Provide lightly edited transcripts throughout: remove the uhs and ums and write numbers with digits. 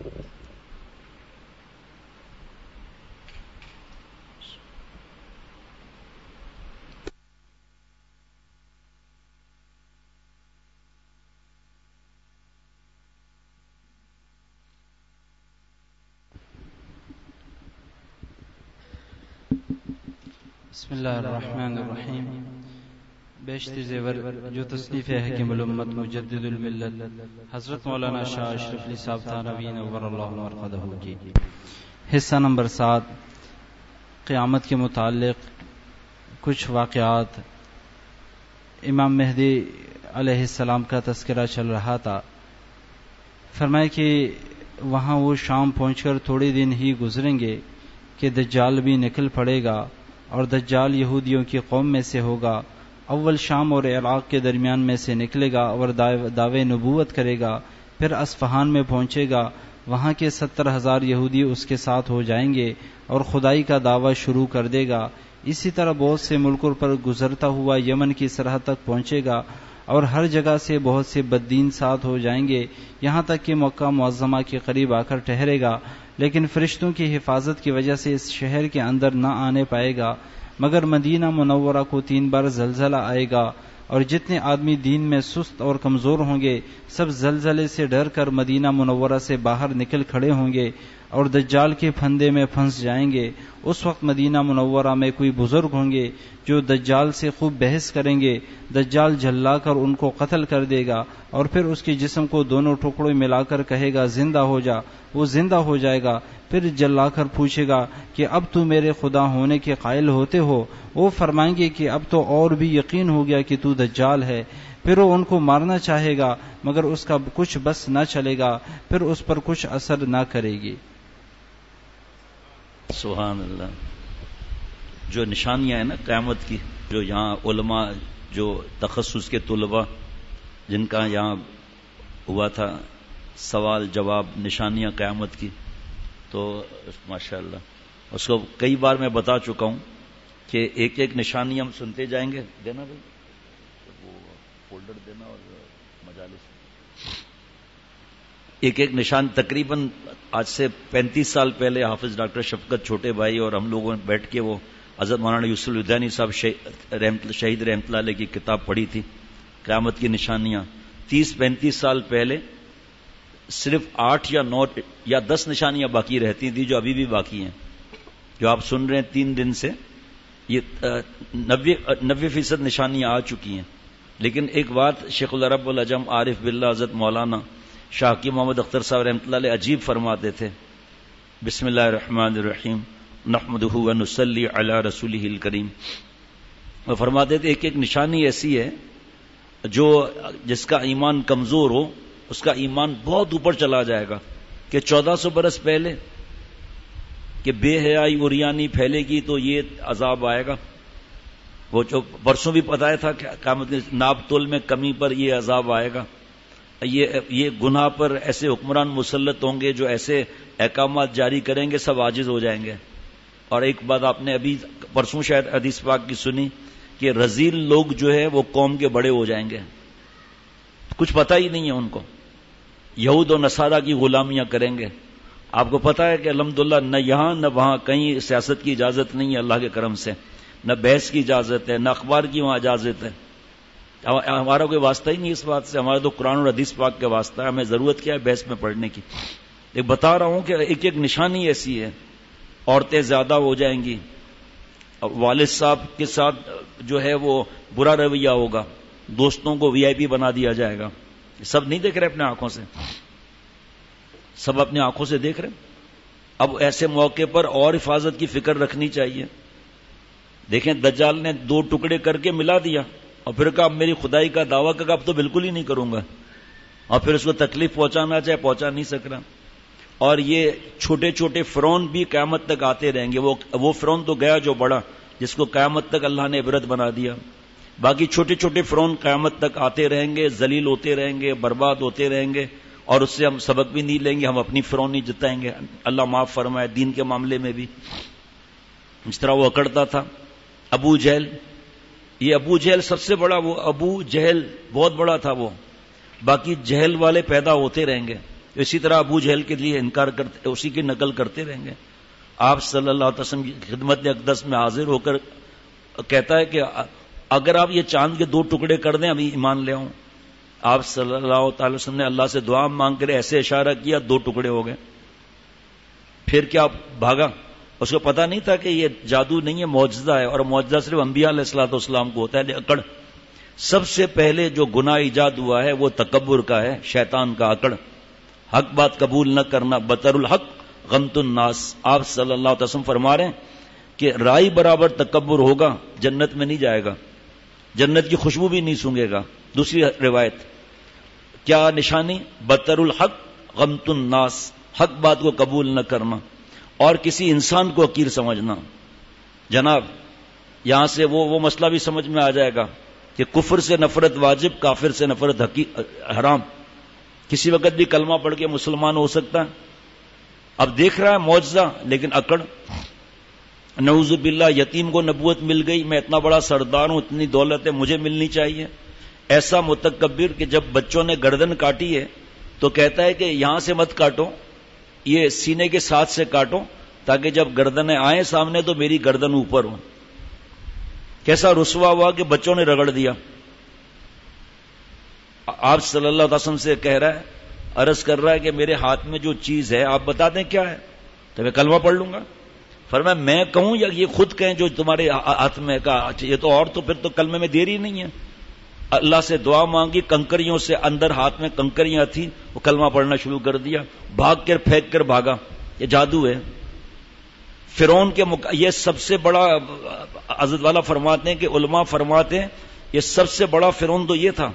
بسم اللہ الرحمن الرحیم. بیشتر زیور جو تصنیف ہے حکیم الامت مجدد الملت حضرت مولانا شاہ اشرف علی صاحب تھانوی نور اللہ مرقدہ کی. حصہ نمبر 7 قیامت کے متعلق کچھ واقعات. امام مہدی علیہ السلام کا تذکرہ چل رہا تھا. فرمائے کہ وہاں وہ شام پہنچ کر تھوڑے دن ہی گزریں گے کہ دجال بھی نکل پڑے گا، اور دجال یہودیوں کی قوم میں سے ہوگا. اول شام اور عراق کے درمیان میں سے نکلے گا اور دعوے نبوت کرے گا. پھر اصفہان میں پہنچے گا، وہاں کے 70,000 یہودی اس کے ساتھ ہو جائیں گے اور خدائی کا دعویٰ شروع کر دے گا. اسی طرح بہت سے ملکوں پر گزرتا ہوا یمن کی سرحد تک پہنچے گا، اور ہر جگہ سے بہت سے بددین ساتھ ہو جائیں گے، یہاں تک کہ مکہ معظمہ کے قریب آ کر ٹھہرے گا. لیکن فرشتوں کی حفاظت کی وجہ سے اس شہر کے اندر نہ آنے پائے گا، مگر مدینہ منورہ کو 3 بار زلزلہ آئے گا، اور جتنے آدمی دین میں سست اور کمزور ہوں گے سب زلزلے سے ڈر کر مدینہ منورہ سے باہر نکل کھڑے ہوں گے اور دجال کے پھندے میں پھنس جائیں گے. اس وقت مدینہ منورہ میں کوئی بزرگ ہوں گے جو دجال سے خوب بحث کریں گے. دجال جھلا کر ان کو قتل کر دے گا، اور پھر اس کے جسم کو دونوں ٹکڑوں ملا کر کہے گا زندہ ہو جا. وہ زندہ ہو جائے گا. پھر جلا کر پوچھے گا کہ اب تو میرے خدا ہونے کے قائل ہوتے ہو؟ وہ فرمائیں گے کہ اب تو اور بھی یقین ہو گیا کہ تو دجال ہے. پھر وہ ان کو مارنا چاہے گا، مگر اس کا کچھ بس نہ چلے گا، پھر اس پر کچھ اثر نہ کرے گی. سبحان اللہ. جو نشانیاں ہیں نا قیامت کی، جو یہاں علماء جو تخصص کے طلباء جن کا یہاں ہوا تھا سوال جواب نشانیاں قیامت کی، تو ماشاءاللہ اس کو کئی بار میں بتا چکا ہوں کہ ایک ایک نشانی ہم سنتے جائیں گے. دینا بھائی وہ فولڈر دینا اور مجالس ایک ایک نشان. تقریباً آج سے 35 سال پہلے حافظ ڈاکٹر شفقت چھوٹے بھائی اور ہم لوگوں نے بیٹھ کے وہ حضرت مولانا یوسف الودانی صاحب شہید رحمت اللہ علیہ کی کتاب پڑھی تھی قیامت کی نشانیاں. 30-35 سال پہلے صرف 8 یا 9 یا 10 نشانیاں باقی رہتی تھیں جو ابھی بھی باقی ہیں. جو آپ سن رہے ہیں 3 دن سے یہ 90% نشانیاں آ چکی ہیں. لیکن ایک بات شیخ العرب العجم عارف باللہ حضرت مولانا شاہ کی محمد اختر صاحب رحمۃ اللہ علیہ عجیب فرماتے تھے. بسم اللہ الرحمن الرحیم نحمدہ ونصلی علی رسولہ الکریم. وہ فرماتے تھے ایک ایک نشانی ایسی ہے جو جس کا ایمان کمزور ہو اس کا ایمان بہت اوپر چلا جائے گا کہ 1400 برس پہلے کہ بے حیائی عریانی پھیلے گی تو یہ عذاب آئے گا. وہ جو برسوں بھی بتایا تھا کہ قیامت ناب تول میں کمی پر یہ عذاب آئے گا. یہ گناہ پر ایسے حکمران مسلط ہوں گے جو ایسے احکامات جاری کریں گے سب عاجز ہو جائیں گے. اور ایک بات آپ نے ابھی پرسوں شاید حدیث پاک کی سنی کہ رذیل لوگ جو ہے وہ قوم کے بڑے ہو جائیں گے. کچھ پتہ ہی نہیں ہے ان کو. یہود و نصارہ کی غلامیاں کریں گے. آپ کو پتا ہے کہ الحمدللہ نہ یہاں نہ وہاں کہیں سیاست کی اجازت نہیں ہے اللہ کے کرم سے، نہ بحث کی اجازت ہے، نہ اخبار کی وہاں اجازت ہے. ہمارا کوئی واسطہ ہی نہیں اس بات سے. ہمارا تو قرآن اور حدیث پاک کا واسطہ ہے. ہمیں ضرورت کیا ہے بحث میں پڑھنے کی. ایک بتا رہا ہوں کہ ایک ایک نشانی ایسی ہے. عورتیں زیادہ ہو جائیں گی، والد صاحب کے ساتھ جو ہے وہ برا رویہ ہوگا، دوستوں کو VIP بنا دیا جائے گا. سب نہیں دیکھ رہے اپنے آنکھوں سے، سب اپنی آنکھوں سے دیکھ رہے. اب ایسے موقع پر اور حفاظت کی فکر رکھنی چاہیے. دیکھیں دجال نے 2 ٹکڑے کر کے ملا دیا اور پھر کہا میری خدائی کا دعویٰ کا اب تو بالکل ہی نہیں کروں گا، اور پھر اس کو تکلیف پہنچانا چاہے پہنچا نہیں سک رہا. اور یہ چھوٹے چھوٹے فرعون بھی قیامت تک آتے رہیں گے. وہ فرعون تو گیا جو بڑا، جس کو قیامت تک اللہ نے عبرت بنا دیا. باقی چھوٹے چھوٹے فرعون قیامت تک آتے رہیں گے، ذلیل ہوتے رہیں گے، برباد ہوتے رہیں گے، اور اس سے ہم سبق بھی نہیں لیں گے. ہم اپنی فرعونی جتائیں گے. اللہ معاف فرمائے. دین کے معاملے میں بھی اس طرح وہ اکڑتا تھا. ابو جہل، یہ ابو جہل سب سے بڑا، وہ ابو جہل بہت بڑا تھا وہ. باقی جہل والے پیدا ہوتے رہیں گے. اسی طرح ابو جہل کے لیے انکار کرتے، اسی کی نقل کرتے رہیں گے. آپ صلی اللہ علیہ وسلم کی خدمت اقدس میں حاضر ہو کر کہتا ہے کہ اگر آپ یہ چاند کے 2 ٹکڑے کر دیں ابھی ایمان لے آؤں. آپ صلی اللہ تعالی وسلم نے اللہ سے دعا مانگ کر ایسے اشارہ کیا 2 ٹکڑے ہو گئے. پھر کیا بھاگا؟ اس کو پتا نہیں تھا کہ یہ جادو نہیں ہے، معجزہ ہے، اور معجزہ صرف انبیاء علیہ الصلوۃ والسلام کو ہوتا ہے. اکڑ سب سے پہلے جو گناہ ایجاد ہوا ہے وہ تکبر کا ہے، شیطان کا اکڑ، حق بات قبول نہ کرنا، بطر الحق غمت الناس. آپ صلی اللہ علیہ وسلم فرما رہے ہیں کہ رائی برابر تکبر ہوگا جنت میں نہیں جائے گا، جنت کی خوشبو بھی نہیں سونگے گا. دوسری روایت کیا نشانی؟ بطر الحق غمت الناس، حق بات کو قبول نہ کرنا اور کسی انسان کو حقیر سمجھنا. جناب یہاں سے وہ مسئلہ بھی سمجھ میں آ جائے گا کہ کفر سے نفرت واجب، کافر سے نفرت حرام. کسی وقت بھی کلمہ پڑھ کے مسلمان ہو سکتا ہے. اب دیکھ رہا ہے معجزہ لیکن اکڑ. نعوذ باللہ یتیم کو نبوت مل گئی، میں اتنا بڑا سردار ہوں، اتنی دولت ہے، مجھے ملنی چاہیے. ایسا متکبر کہ جب بچوں نے گردن کاٹی ہے تو کہتا ہے کہ یہاں سے مت کاٹو، یہ سینے کے ساتھ سے کاٹو تاکہ جب گردنیں آئیں سامنے تو میری گردن اوپر ہو. کیسا رسوا ہوا کہ بچوں نے رگڑ دیا. آپ صلی اللہ علیہ وسلم سے کہہ رہا ہے، عرض کر رہا ہے کہ میرے ہاتھ میں جو چیز ہے آپ بتا دیں کیا ہے تو میں کلمہ پڑھ لوں گا. فرمایا میں کہوں یا یہ خود کہیں جو تمہارے ہاتھ میں کا؟ یہ تو اور تو پھر تو کلمے میں دیر ہی نہیں ہے. اللہ سے دعا مانگی، کنکریوں سے اندر ہاتھ میں کنکریاں تھی، وہ کلمہ پڑھنا شروع کر دیا، بھاگ کر پھینک کر بھاگا. یہ جادو ہے. فرعون کے یہ سب سے بڑا، حضرت والا فرماتے ہیں کہ علماء فرماتے ہیں یہ سب سے بڑا فرعون تو یہ تھا.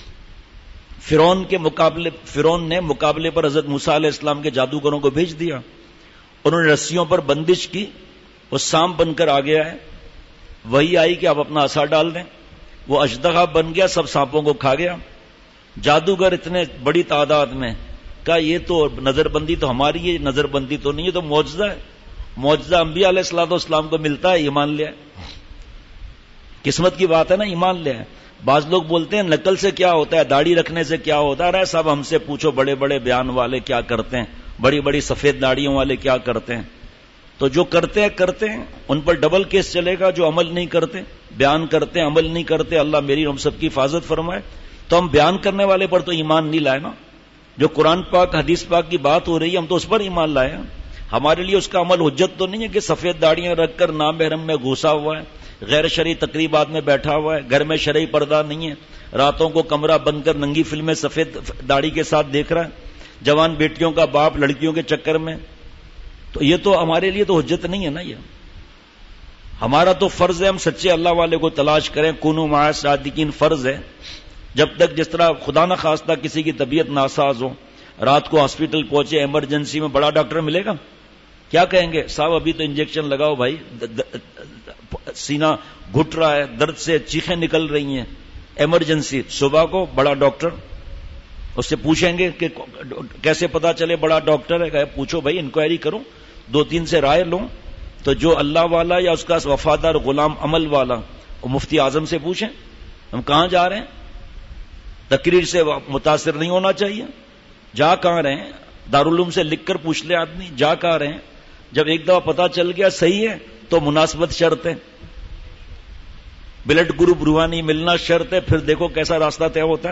فرعون نے مقابلے پر حضرت موسیٰ علیہ السلام کے جادوگروں کو بھیج دیا. انہوں نے رسیوں پر بندش کی، وہ سانپ بن کر آ گیا ہے. وہی آئی کہ آپ اپنا عصا ڈال دیں، وہ اژدہا بن گیا، سب سانپوں کو کھا گیا. جادوگر اتنے بڑی تعداد میں، کہا یہ تو نظر بندی تو ہماری ہے، نظر بندی تو نہیں ہے، تو معجزہ ہے. معجزہ انبیاء علیہ الصلوۃ والسلام کو ملتا ہے، ایمان لے آئے. قسمت کی بات ہے نا، ایمان لے آئے. بعض لوگ بولتے ہیں نقل سے کیا ہوتا ہے، داڑھی رکھنے سے کیا ہوتا ہے. ارے صاحب ہم سے پوچھو بڑے بڑے بیان والے کیا کرتے ہیں، بڑی بڑی سفید داڑھیوں والے کیا کرتے ہیں. تو جو کرتے ہیں ان پر ڈبل کیس چلے گا. جو عمل نہیں کرتے، بیان کرتے ہیں، عمل نہیں کرتے، اللہ میری ہم سب کی حفاظت فرمائے. تو ہم بیان کرنے والے پر تو ایمان نہیں لائے نا. جو قرآن پاک حدیث پاک کی بات ہو رہی ہے ہم تو اس پر ایمان لائے ہیں. ہمارے لیے اس کا عمل حجت تو نہیں ہے کہ سفید داڑیاں رکھ کر نامحرم میں گھسا ہوا ہے، غیر شرعی تقریبات میں بیٹھا ہوا ہے، گھر میں شرعی پردہ نہیں ہے، راتوں کو کمرہ بند کر ننگی فلمیں سفید داڑھی کے ساتھ دیکھ رہا ہے، جوان بیٹیوں کا باپ لڑکیوں کے چکر میں. تو یہ تو ہمارے لیے تو حجت نہیں ہے نا. یہ ہمارا تو فرض ہے ہم سچے اللہ والے کو تلاش کریں. کونوا مع الصادقین فرض ہے. جب تک جس طرح خدا نہ خواستہ کسی کی طبیعت ناساز ہو، رات کو ہاسپٹل پہنچے، ایمرجنسی میں، بڑا ڈاکٹر ملے گا، کیا کہیں گے؟ صاحب ابھی تو انجیکشن لگاؤ بھائی، سینہ گھٹ رہا ہے، درد سے چیخیں نکل رہی ہیں، ایمرجنسی. صبح کو بڑا ڈاکٹر، اس سے پوچھیں گے کہ کیسے پتا چلے بڑا ڈاکٹر ہے؟ پوچھو بھائی، انکوائری کرو، 2-3 سے رائے لو. تو جو اللہ والا یا اس کا وفادار غلام عمل والا، وہ مفتی اعظم سے پوچھیں ہم کہاں جا رہے ہیں. تقریر سے متاثر نہیں ہونا چاہیے. جا کہاں رہے ہیں؟ دارالعلوم سے لکھ کر پوچھ لے آدمی جا کہاں رہے ہیں. جب ایک دفعہ پتا چل گیا صحیح ہے تو مناسبت شرط ہے، بلڈ گروپ روحانی ملنا شرط ہے، پھر دیکھو کیسا راستہ طے ہوتا ہے.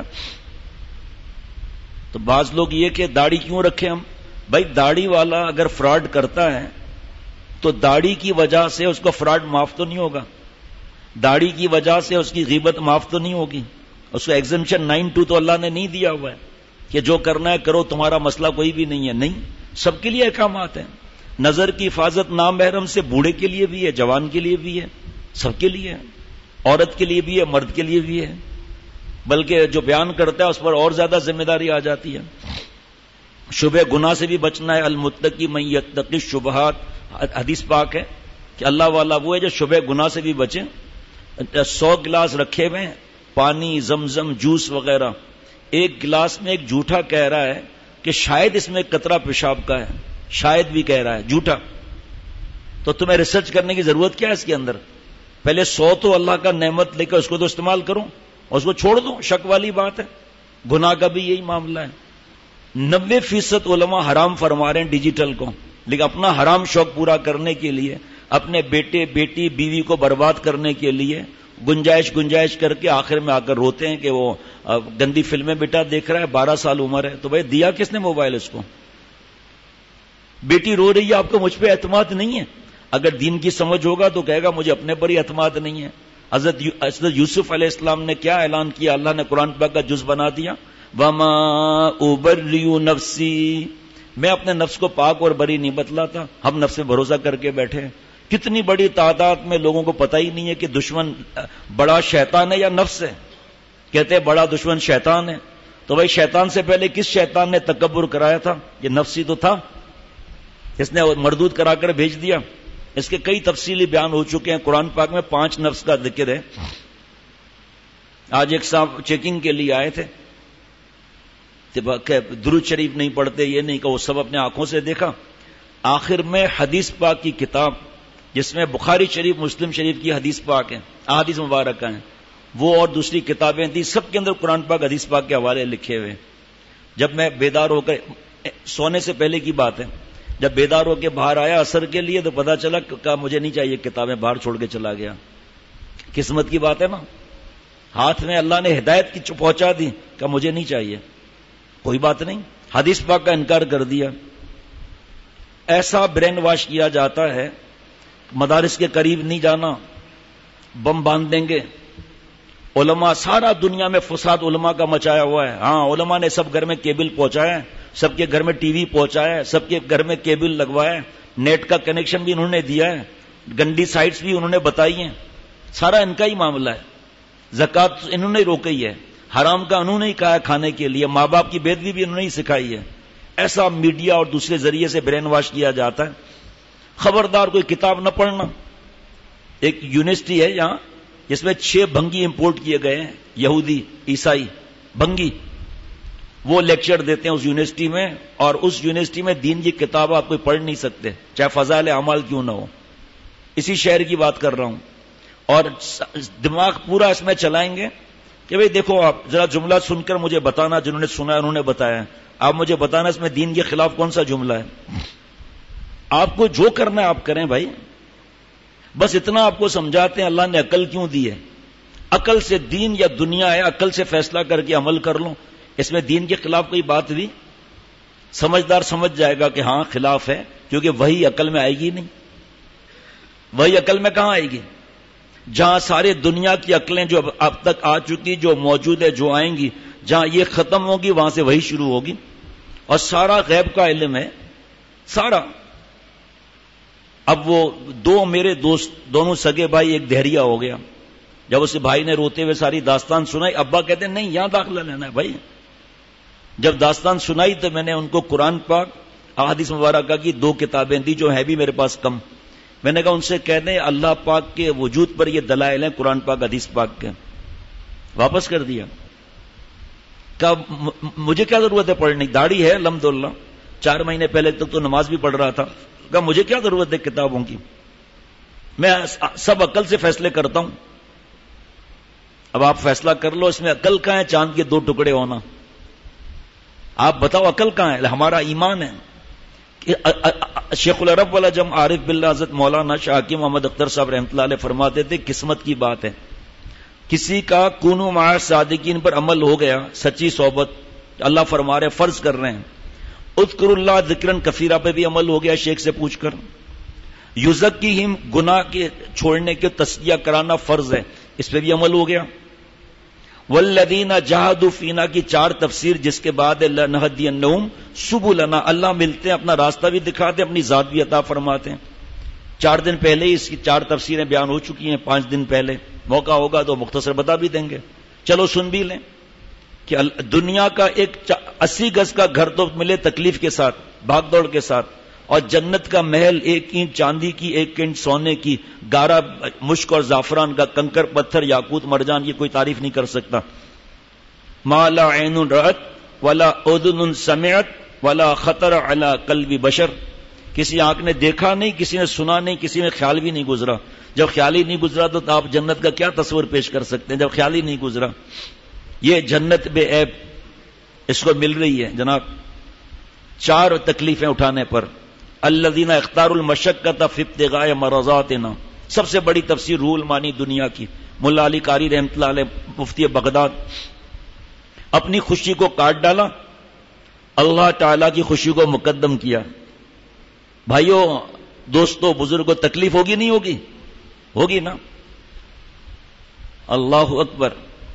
تو بعض لوگ یہ کہ داڑھی کیوں رکھیں ہم؟ بھائی داڑھی والا اگر فراڈ کرتا ہے تو داڑھی کی وجہ سے اس کو فراڈ معاف تو نہیں ہوگا، داڑھی کی وجہ سے اس کی غیبت معاف تو نہیں ہوگی. اس کو ایگزمپشن 9(2) تو اللہ نے نہیں دیا ہوا ہے کہ جو کرنا ہے کرو، تمہارا مسئلہ کوئی بھی نہیں ہے. نہیں، سب کے لیے احکامات ہیں. نظر کی حفاظت نامحرم سے بوڑھے کے لیے بھی ہے، جوان کے لیے بھی ہے، سب کے لیے ہے، عورت کے لیے بھی ہے، مرد کے لیے بھی ہے. بلکہ جو بیان کرتا ہے اس پر اور زیادہ ذمہ داری آ جاتی ہے. شبہ گناہ سے بھی بچنا ہے. المتقی من یتقی الشبہات، حدیث پاک ہے کہ اللہ والا وہ ہے جو شبہ گناہ سے بھی بچے. 100 گلاس رکھے ہوئے ہیں، پانی، زمزم، جوس وغیرہ، ایک گلاس میں ایک جھوٹا کہہ رہا ہے کہ شاید اس میں قطرہ پیشاب کا ہے، شاید بھی کہہ رہا ہے جھوٹا. تو تمہیں ریسرچ کرنے کی ضرورت کیا ہے اس کے اندر؟ پہلے 100 تو اللہ کا نعمت لے کر اس کو تو استعمال کرو اور اس کو چھوڑ دو. شک والی بات ہے. گناہ کا بھی یہی معاملہ ہے. 90% علماء حرام فرما رہے ہیں ڈیجیٹل کو، لیکن اپنا حرام شوق پورا کرنے کے لیے، اپنے بیٹے بیٹی بیوی کو برباد کرنے کے لیے گنجائش کر کے آخر میں آ کر روتے ہیں کہ وہ گندی فلمیں بیٹا دیکھ رہا ہے، 12 سال عمر ہے، تو بھائی دیا کس نے موبائل اس کو؟ بیٹی رو رہی ہے، آپ کو مجھ پہ اعتماد نہیں ہے؟ اگر دین کی سمجھ ہوگا تو کہے گا مجھے اپنے پر ہی اعتماد نہیں ہے۔ حضرت یوسف علیہ السلام نے کیا اعلان کیا؟ اللہ نے قرآن پاک کا جز بنا دیا، وما ابرئ نفسی، میں اپنے نفس کو پاک اور بری نہیں بتلاتا۔ ہم نفس میں بھروسہ کر کے بیٹھے ہیں۔ کتنی بڑی تعداد میں لوگوں کو پتہ ہی نہیں ہے کہ دشمن بڑا شیطان ہے یا نفس ہے۔ کہتے ہیں بڑا دشمن شیطان ہے، تو بھائی شیطان سے پہلے کس شیطان نے تکبر کرایا تھا؟ یہ نفسی تو تھا، اس نے مردود کرا کر بھیج دیا۔ اس کے کئی تفصیلی بیان ہو چکے ہیں، قرآن پاک میں 5 نفس کا ذکر ہے۔ آج ایک صاحب چیکنگ کے لیے آئے تھے، درود شریف نہیں پڑھتے، یہ نہیں کہ وہ سب اپنے آنکھوں سے دیکھا۔ آخر میں حدیث پاک کی کتاب جس میں بخاری شریف مسلم شریف کی حدیث پاک ہیں، احادیث مبارکہ ہیں، وہ اور دوسری کتابیں تھی، سب کے اندر قرآن پاک حدیث پاک کے حوالے لکھے ہوئے۔ جب میں بیدار ہو کر، سونے سے پہلے کی بات ہے، جب بیدار ہو کے باہر آیا عصر کے لیے تو پتا چلا کہ مجھے نہیں چاہیے کتابیں، باہر چھوڑ کے چلا گیا۔ قسمت کی بات ہے نا، ہاتھ میں اللہ نے ہدایت کی پہنچا دی کہ مجھے نہیں چاہیے، کوئی بات نہیں، حدیث پاک کا انکار کر دیا۔ ایسا برین واش کیا جاتا ہے، مدارس کے قریب نہیں جانا، بم باندھ دیں گے۔ علماء، سارا دنیا میں فساد علماء کا مچایا ہوا ہے۔ ہاں، علماء نے سب گھر میں کیبل پہنچایا ہے، سب کے گھر میں ٹی وی پہنچایا ہے، سب کے گھر میں کیبل لگوایا ہے، نیٹ کا کنیکشن بھی انہوں نے دیا ہے، گندی سائٹس بھی انہوں نے بتائی ہیں، سارا ان کا ہی معاملہ ہے۔ زکوٰۃ انہوں نے روکی ہے، حرام کا انہوں نے ہی کہا ہے کھانے کے لیے، ماں باپ کی بے ادبی بھی انہوں نے ہی سکھائی ہے۔ ایسا میڈیا اور دوسرے ذریعے سے برین واش کیا جاتا ہے۔ خبردار کوئی کتاب نہ پڑھنا۔ ایک یونیورسٹی ہے یہاں جس میں 6 بھنگی امپورٹ کیے گئے ہیں، یہودی عیسائی بھنگی، وہ لیکچر دیتے ہیں اس یونیورسٹی میں، اور اس یونیورسٹی میں دین کی کتاب آپ کوئی پڑھ نہیں سکتے، چاہے فضائل اعمال کیوں نہ ہو۔ اسی شہر کی بات کر رہا ہوں، اور دماغ پورا اس میں چلائیں گے کہ بھئی دیکھو آپ ذرا جملہ سن کر مجھے بتانا، جنہوں نے سنا ہے انہوں نے بتایا ہے، آپ مجھے بتانا اس میں دین کے خلاف کون سا جملہ ہے۔ آپ کو جو کرنا ہے آپ کریں بھائی، بس اتنا آپ کو سمجھاتے ہیں اللہ نے عقل کیوں دی ہے۔ عقل سے دین یا دنیا ہے، عقل سے فیصلہ کر کے عمل کر لو۔ اس میں دین کے خلاف کوئی بات بھی، سمجھدار سمجھ جائے گا کہ ہاں خلاف ہے، کیونکہ وہی عقل میں آئے گی نہیں۔ وہی عقل میں کہاں آئے گی؟ جہاں سارے دنیا کی عقلیں جو اب تک آ چکی، جو موجود ہے، جو آئیں گی، جہاں یہ ختم ہوگی وہاں سے وہی شروع ہوگی، اور سارا غیب کا علم ہے، سارا۔ اب وہ 2 میرے دوست، دونوں سگے بھائی، ایک دہریا ہو گیا۔ جب اس بھائی نے روتے ہوئے ساری داستان سنائی، ابا کہتے ہیں نہیں یہاں داخلہ لینا ہے بھائی۔ جب داستان سنائی تو میں نے ان کو قرآن پاک احادیث مبارکہ کی 2 کتابیں دی جو ہے بھی میرے پاس کم۔ میں نے کہا ان سے کہہ دیں اللہ پاک کے وجود پر یہ دلائل ہیں قرآن پاک حدیث پاک کے۔ واپس کر دیا۔ کہا مجھے کیا ضرورت ہے پڑھنے، داڑھی ہے الحمدللہ، 4 مہینے پہلے تک تو نماز بھی پڑھ رہا تھا۔ کہا مجھے کیا ضرورت ہے کتابوں کی، میں سب عقل سے فیصلے کرتا ہوں۔ اب آپ فیصلہ کر لو، اس میں عقل کہاں ہے چاند کے 2 ٹکڑے ہونا؟ آپ بتاؤ عقل کہاں ہے؟ ہمارا ایمان ہے۔ شیخ العرب والا جم عارف باللہ حضرت مولانا شاہ حکیم محمد اختر صاحب رحمۃ اللہ علیہ فرماتے تھے قسمت کی بات ہے، کسی کا کونو مع صادقین پر عمل ہو گیا، سچی صحبت، اللہ فرما رہے فرض کر رہے ہیں، اذکر اللہ ذکرن کثیرہ پہ بھی عمل ہو گیا شیخ سے پوچھ کر، یزکیہم گناہ کے چھوڑنے کے تسلیہ کرانا فرض ہے، اس پہ بھی عمل ہو گیا، والذین جاہدوا فینا کی 4 تفسیر جس کے بعد لنہدینہم سبلنا، اللہ ملتے ہیں، اپنا راستہ بھی دکھاتے ہیں، اپنی ذات بھی عطا فرماتے ہیں۔ 4 دن پہلے ہی اس کی 4 تفسیریں بیان ہو چکی ہیں، 5 دن پہلے، موقع ہوگا تو مختصر بتا بھی دیں گے، چلو سن بھی لیں کہ دنیا کا ایک 80 گز کا گھر تو ملے تکلیف کے ساتھ، بھاگ دوڑ کے ساتھ، اور جنت کا محل 1 اینٹ چاندی کی، 1 اینٹ سونے کی، گارا مشک اور زعفران کا، کنکر پتھر یاقوت مرجان، یہ کوئی تعریف نہیں کر سکتا۔ ما لا عین رأت ولا اذن سمعت ولا خطر علی قلب بشر، کسی آنکھ نے دیکھا نہیں، کسی نے سنا نہیں، کسی میں خیال بھی نہیں گزرا۔ جب خیال ہی نہیں گزرا تو آپ جنت کا کیا تصور پیش کر سکتے ہیں جب خیال ہی نہیں گزرا۔ یہ جنت بے عیب اس کو مل رہی ہے جناب، 4 تکلیفیں اٹھانے پر. الذین اختاروا المشقۃ فی ابتغاء مرضاتنا. سب سے بڑی تفسیر روح المعانی دنیا کی, ملا علی قاری رحمۃ اللہ علیہ مفتی بغداد. اپنی خوشی کو کاٹ ڈالا, اللہ تعالی کی خوشی کو مقدم کیا. بھائیوں, دوستوں, بزرگوں, تکلیف ہوگی نہیں ہوگی؟ ہوگی نا. اللہ اکبر.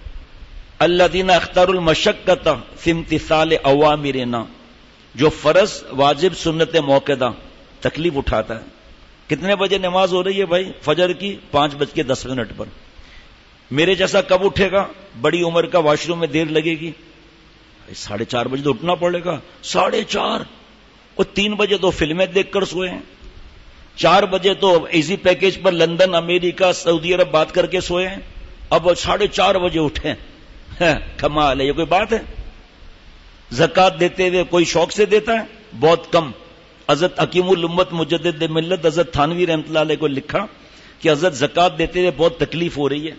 الذین اختاروا المشقۃ فی امتثال اوامرنا. جو فرض, واجب, سنت موقدہ تکلیف اٹھاتا ہے. کتنے بجے نماز ہو رہی ہے بھائی فجر کی؟ 5:10 پر. میرے جیسا کب اٹھے گا؟ بڑی عمر کا, واش روم میں دیر لگے گی, 4:30 بجے تو اٹھنا پڑے گا. 4:30, اور 3 بجے تو فلمیں دیکھ کر سوئے ہیں, 4 بجے تو ایزی پیکیج پر لندن, امریکہ, سعودی عرب بات کر کے سوئے ہیں. اب 4:30 بجے اٹھے. کمال ہے, یہ کوئی بات ہے؟ زکات دیتے ہوئے کوئی شوق سے دیتا ہے؟ بہت کم. حضرت حکیم الامت مجدد ملت حضرت تھانوی رحمۃ اللہ علیہ کو لکھا کہ حضرت زکات دیتے ہوئے بہت تکلیف ہو رہی ہے,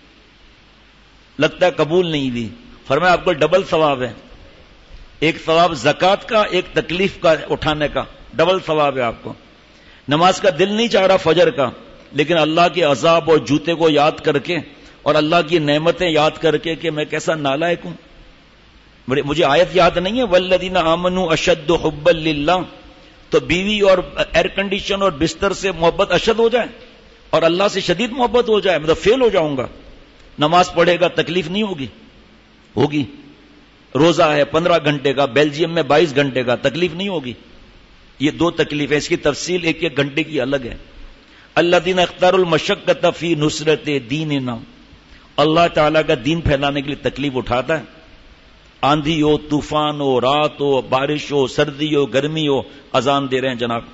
لگتا ہے قبول نہیں ہوئی. فرمایا آپ کو ڈبل ثواب ہے, ایک ثواب زکات کا, ایک تکلیف کا اٹھانے کا, ڈبل ثواب ہے آپ کو. نماز کا دل نہیں چاہ رہا فجر کا, لیکن اللہ کے عذاب اور جوتے کو یاد کر کے اور اللہ کی نعمتیں یاد کر کے کہ میں کیسا نالائق ہوں. مجھے آیت یاد نہیں ہے, والذین آمنوا اشد حبا للہ. تو بیوی اور ایئر کنڈیشن اور بستر سے محبت اشد ہو جائے اور اللہ سے شدید محبت ہو جائے, میں تو فیل ہو جاؤں گا. نماز پڑھے گا تکلیف نہیں ہوگی؟ ہوگی. روزہ ہے 15 گھنٹے کا, بیلجیم میں 22 گھنٹے کا, تکلیف نہیں ہوگی؟ یہ 2 تکلیفیں, اس کی تفصیل 1 گھنٹے کی الگ ہے. الذین اختاروا المشقۃ فی نصرت دیننا. اللہ تعالیٰ کا دین پھیلانے کے لیے تکلیف اٹھاتا ہے. آندھی ہو, طوفان ہو, رات ہو, بارش ہو, سردی ہو, گرمی ہو, اذان دے رہے ہیں جناب,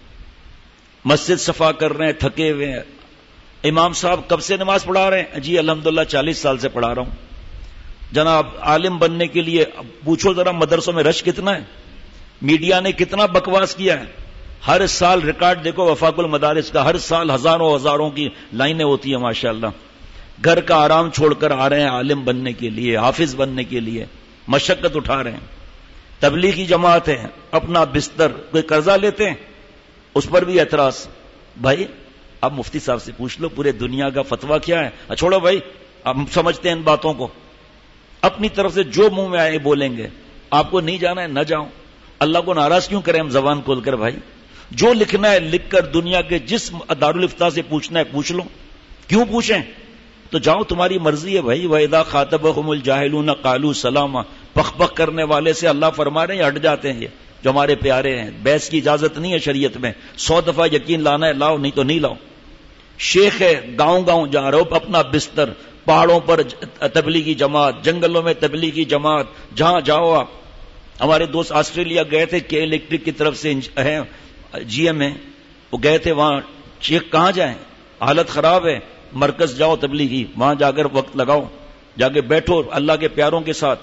مسجد صفا کر رہے ہیں, تھکے ہوئے ہیں. امام صاحب کب سے نماز پڑھا رہے ہیں؟ جی الحمدللہ 40 سال سے پڑھا رہا ہوں. جناب عالم بننے کے لیے پوچھو ذرا مدرسوں میں رش کتنا ہے, میڈیا نے کتنا بکواس کیا ہے. ہر سال ریکارڈ دیکھو وفاق المدارس کا, ہر سال ہزاروں کی لائنیں ہوتی ہیں ماشاءاللہ. گھر کا آرام چھوڑ کر آ رہے ہیں عالم بننے کے لیے, حافظ بننے کے لیے, مشقت اٹھا رہے ہیں. تبلیغی جماعت ہے, اپنا بستر, کوئی قرضہ لیتے ہیں اس پر بھی اعتراض. بھائی اب مفتی صاحب سے پوچھ لو پورے دنیا کا فتویٰ کیا ہے. چھوڑو بھائی, ہم سمجھتے ہیں ان باتوں کو, اپنی طرف سے جو منہ میں آئے بولیں گے. آپ کو نہیں جانا ہے نہ جاؤ, اللہ کو ناراض کیوں کریں ہم زبان کھول کر. بھائی جو لکھنا ہے لکھ کر دنیا کے جس دارالفتاء سے پوچھنا ہے پوچھ لو, کیوں پوچھیں؟ تو جاؤ, تمہاری مرضی ہے بھائی. وَإِذَا خَاطَبَهُمُ الْجَاهِلُونَ قَالُوا سَلَامًا. پخ پخ کرنے والے سے اللہ فرما رہے ہیں ہٹ جاتے ہیں, یہ جو ہمارے پیارے ہیں. بحث کی اجازت نہیں ہے شریعت میں, 100 دفعہ یقین لانا ہے لاؤ, نہیں تو نہیں لاؤ. شیخ ہے, گاؤں گاؤں جا رہے ہو, اپنا بستر, پہاڑوں پر تبلیغی جماعت, جنگلوں میں تبلیغی جماعت, جہاں جاؤ آپ. ہمارے دوست آسٹریلیا گئے تھے, کے الیکٹرک کی طرف سے ہیں جی ایم ہے, وہ گئے تھے وہاں. شیخ کہاں جائیں, حالت خراب ہے, مرکز جاؤ تبلیغی, وہاں جا کر وقت لگاؤ, جا کے بیٹھو اللہ کے پیاروں کے ساتھ.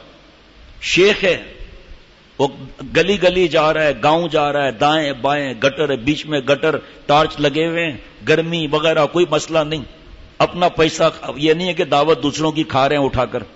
شیخ ہے, وہ گلی گلی جا رہا ہے, گاؤں جا رہا ہے, دائیں بائیں گٹر ہے, بیچ میں گٹر, ٹارچ لگے ہوئے ہیں, گرمی وغیرہ کوئی مسئلہ نہیں. اپنا پیسہ, یہ نہیں ہے کہ دعوت دوسروں کی کھا رہے ہیں اٹھا کر,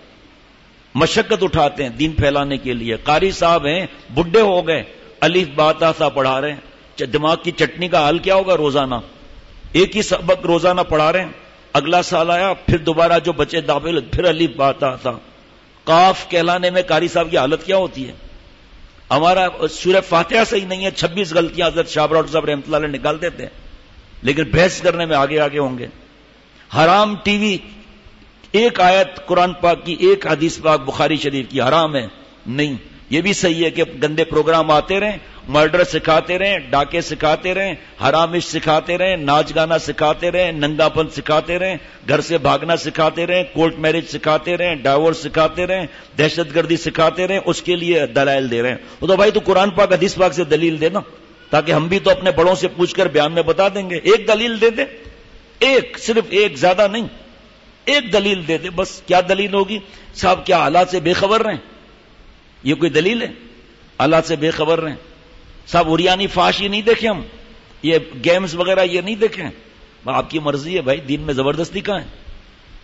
مشقت اٹھاتے ہیں دین پھیلانے کے لیے. قاری صاحب ہیں, بڈھے ہو گئے, الف با تا سا پڑھا رہے ہیں. دماغ کی چٹنی کا حال کیا ہوگا روزانہ, ایک ہی سبق روزانہ پڑھا رہے ہیں. اگلا سال آیا, پھر دوبارہ جو بچے داخل, پھر الف با تا سا. قاف کہلانے میں قاری صاحب کی حالت کیا ہوتی ہے. ہمارا سورہ فاتحہ صحیح نہیں ہے, 26 غلطیاں حضرت شاہ براٹ صاحب رحمۃ اللہ علیہ نکال دیتے ہیں, لیکن بحث کرنے میں آگے آگے ہوں گے. حرام ٹی وی, ایک آیت قرآن پاک کی, ایک حدیث پاک بخاری شریف کی حرام ہے نہیں. یہ بھی صحیح ہے کہ گندے پروگرام آتے رہیں, مرڈر سکھاتے رہیں, ڈاکے سکھاتے رہیں, حرام عشق سکھاتے رہیں, ناچ گانا سکھاتے رہیں, ننگا پن سکھاتے رہیں, گھر سے بھاگنا سکھاتے رہیں, کورٹ میرج سکھاتے رہیں, ڈائیورس سکھاتے رہیں, دہشت گردی سکھاتے رہیں, اس کے لیے دلائل دے رہے ہیں. وہ تو بھائی تو قرآن پاک حدیث پاک سے دلیل دے نا, تاکہ ہم بھی تو اپنے بڑوں سے پوچھ کر بیان میں بتا دیں گے. ایک دلیل دے دیں, ایک, صرف ایک, زیادہ نہیں, ایک دلیل دے دے بس. کیا دلیل ہوگی صاحب؟ کیا حالات سے بے خبر رہیں؟ یہ کوئی دلیل ہے؟ حالات سے بے خبر رہیں صاحب. اریانی فحش یہ نہیں دیکھیں ہم, یہ گیمز وغیرہ یہ نہیں دیکھیں. آپ کی مرضی ہے بھائی, دین میں زبردستی کہاں ہے؟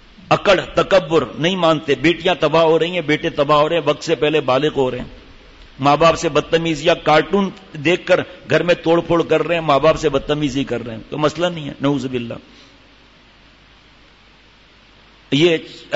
اکڑ تکبر نہیں مانتے, بیٹیاں تباہ ہو رہی ہیں, بیٹے تباہ ہو رہے ہیں, وقت سے پہلے بالغ ہو رہے ہیں. ماں باپ سے بدتمیزی، یا کارٹون دیکھ کر گھر میں توڑ پھوڑ کر رہے ہیں، ماں باپ سے بدتمیزی کر رہے ہیں، تو مسئلہ نہیں ہے، نعوذ باللہ۔ یہ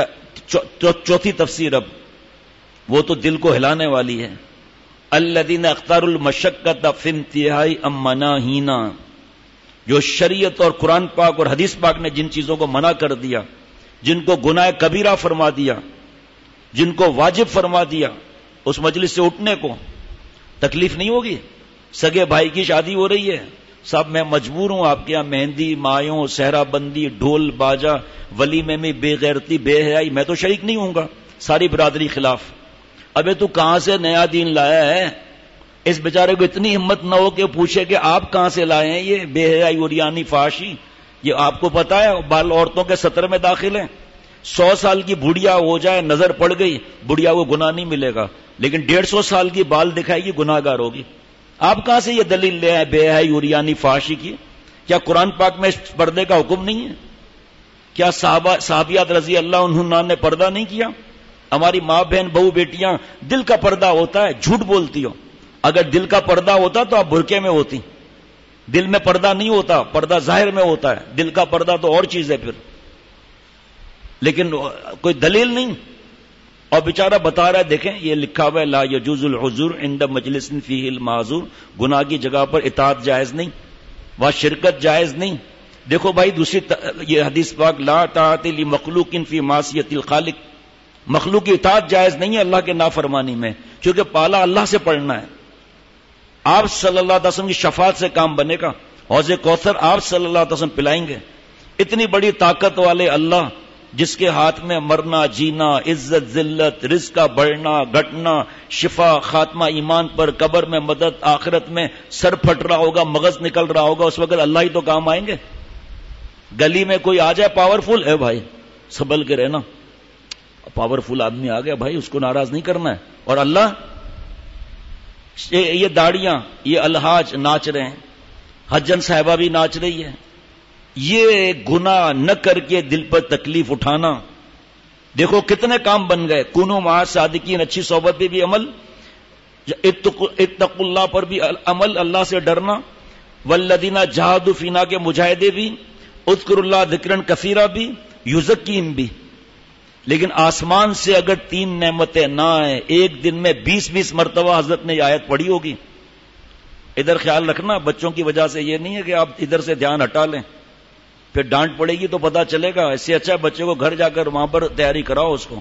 چوتھی تفسیر اب وہ تو دل کو ہلانے والی ہے۔ الذین اختاروا المشقۃ فی انتہاء مناہینا، جو شریعت اور قرآن پاک اور حدیث پاک نے جن چیزوں کو منع کر دیا، جن کو گناہ کبیرہ فرما دیا، جن کو واجب فرما دیا، اس مجلس سے اٹھنے کو تکلیف نہیں ہوگی۔ سگے بھائی کی شادی ہو رہی ہے، صاحب میں مجبور ہوں، آپ کے یہاں مہندی، مایوں، صحرا بندی، ڈھول باجا، ولیمے میں بے غیرتی، بے حیائی، میں تو شریک نہیں ہوں گا، ساری برادری خلاف۔ ابے تو کہاں سے نیا دین لایا ہے؟ اس بیچارے کو اتنی ہمت نہ ہو کہ پوچھے کہ آپ کہاں سے لائے ہیں یہ بے حیائی، عریانی، فحاشی؟ یہ آپ کو پتا ہے بال عورتوں کے سطر میں داخل ہیں۔ 100 سال کی بڑھیا ہو جائے، نظر پڑ گئی، بڑھیا کو گناہ نہیں ملے گا، لیکن 150 سال کی بال دکھائے گی، گناہ گار ہوگی۔ آپ کہاں سے یہ دلیل لے آئے بے حیائی، عریانی، فحاشی کی؟ کیا قرآن پاک میں پردے کا حکم نہیں ہے؟ کیا صحابیات رضی اللہ عنہن نے پردہ نہیں کیا؟ ہماری ماں بہن بہو بیٹیاں دل کا پردہ ہوتا ہے، جھوٹ بولتی ہو۔ اگر دل کا پردہ ہوتا تو آپ برقعے میں ہوتی۔ دل میں پردہ نہیں ہوتا، پردہ ظاہر میں ہوتا ہے، دل کا پردہ تو اور چیز ہے پھر، لیکن کوئی دلیل نہیں۔ اور بیچارہ بتا رہا ہے، دیکھیں یہ لکھا ہوا ہے لا یجوز الحضور عند مجلس فیہ المعذور، گناہ کی جگہ پر اطاعت جائز نہیں، وہاں شرکت جائز نہیں۔ دیکھو بھائی دوسری یہ حدیث پاک لا طاعت لمخلوق فی معصیت الخالق، مخلوق کی اطاعت جائز نہیں ہے اللہ کے نافرمانی میں، کیونکہ پالا اللہ سے پڑھنا ہے۔ آپ صلی اللہ علیہ وسلم کی شفاعت سے کام بنے گا، حوض کوثر آپ صلی اللہ علیہ وسلم پلائیں گے۔ اتنی بڑی طاقت والے اللہ جس کے ہاتھ میں مرنا، جینا، عزت، ذلت، رزق کا بڑھنا، گھٹنا، شفا، خاتمہ ایمان پر، قبر میں مدد، آخرت میں سر پھٹ رہا ہوگا، مغز نکل رہا ہوگا، اس وقت اللہ ہی تو کام آئیں گے۔ گلی میں کوئی آ جائے پاورفل ہے بھائی، سنبھل کے رہنا، پاورفل آدمی آ گیا بھائی، اس کو ناراض نہیں کرنا ہے۔ اور اللہ، یہ داڑیاں، یہ الحاج ناچ رہے ہیں، حجن صاحبہ بھی ناچ رہی ہے، یہ گناہ نہ کر کے دل پر تکلیف اٹھانا، دیکھو کتنے کام بن گئے۔ کونوا مع صادقین، اچھی صحبت پہ بھی عمل، اتقوا اللہ پر بھی عمل، اللہ سے ڈرنا، والذین جاہدوا فینا کے مجاہدے بھی، اذکروا اللہ ذکرا کثیرا بھی، یزکیہم بھی۔ لیکن آسمان سے اگر 3 نعمتیں نہ آئیں، ایک دن میں 20 مرتبہ حضرت نے یہ آیت پڑھی ہوگی۔ ادھر خیال رکھنا، بچوں کی وجہ سے یہ نہیں ہے کہ آپ ادھر سے دھیان ہٹا لیں، پھر ڈانٹ پڑے گی تو پتا چلے گا۔ اس سے اچھا بچے کو گھر جا کر وہاں پر تیاری کراؤ اس کو۔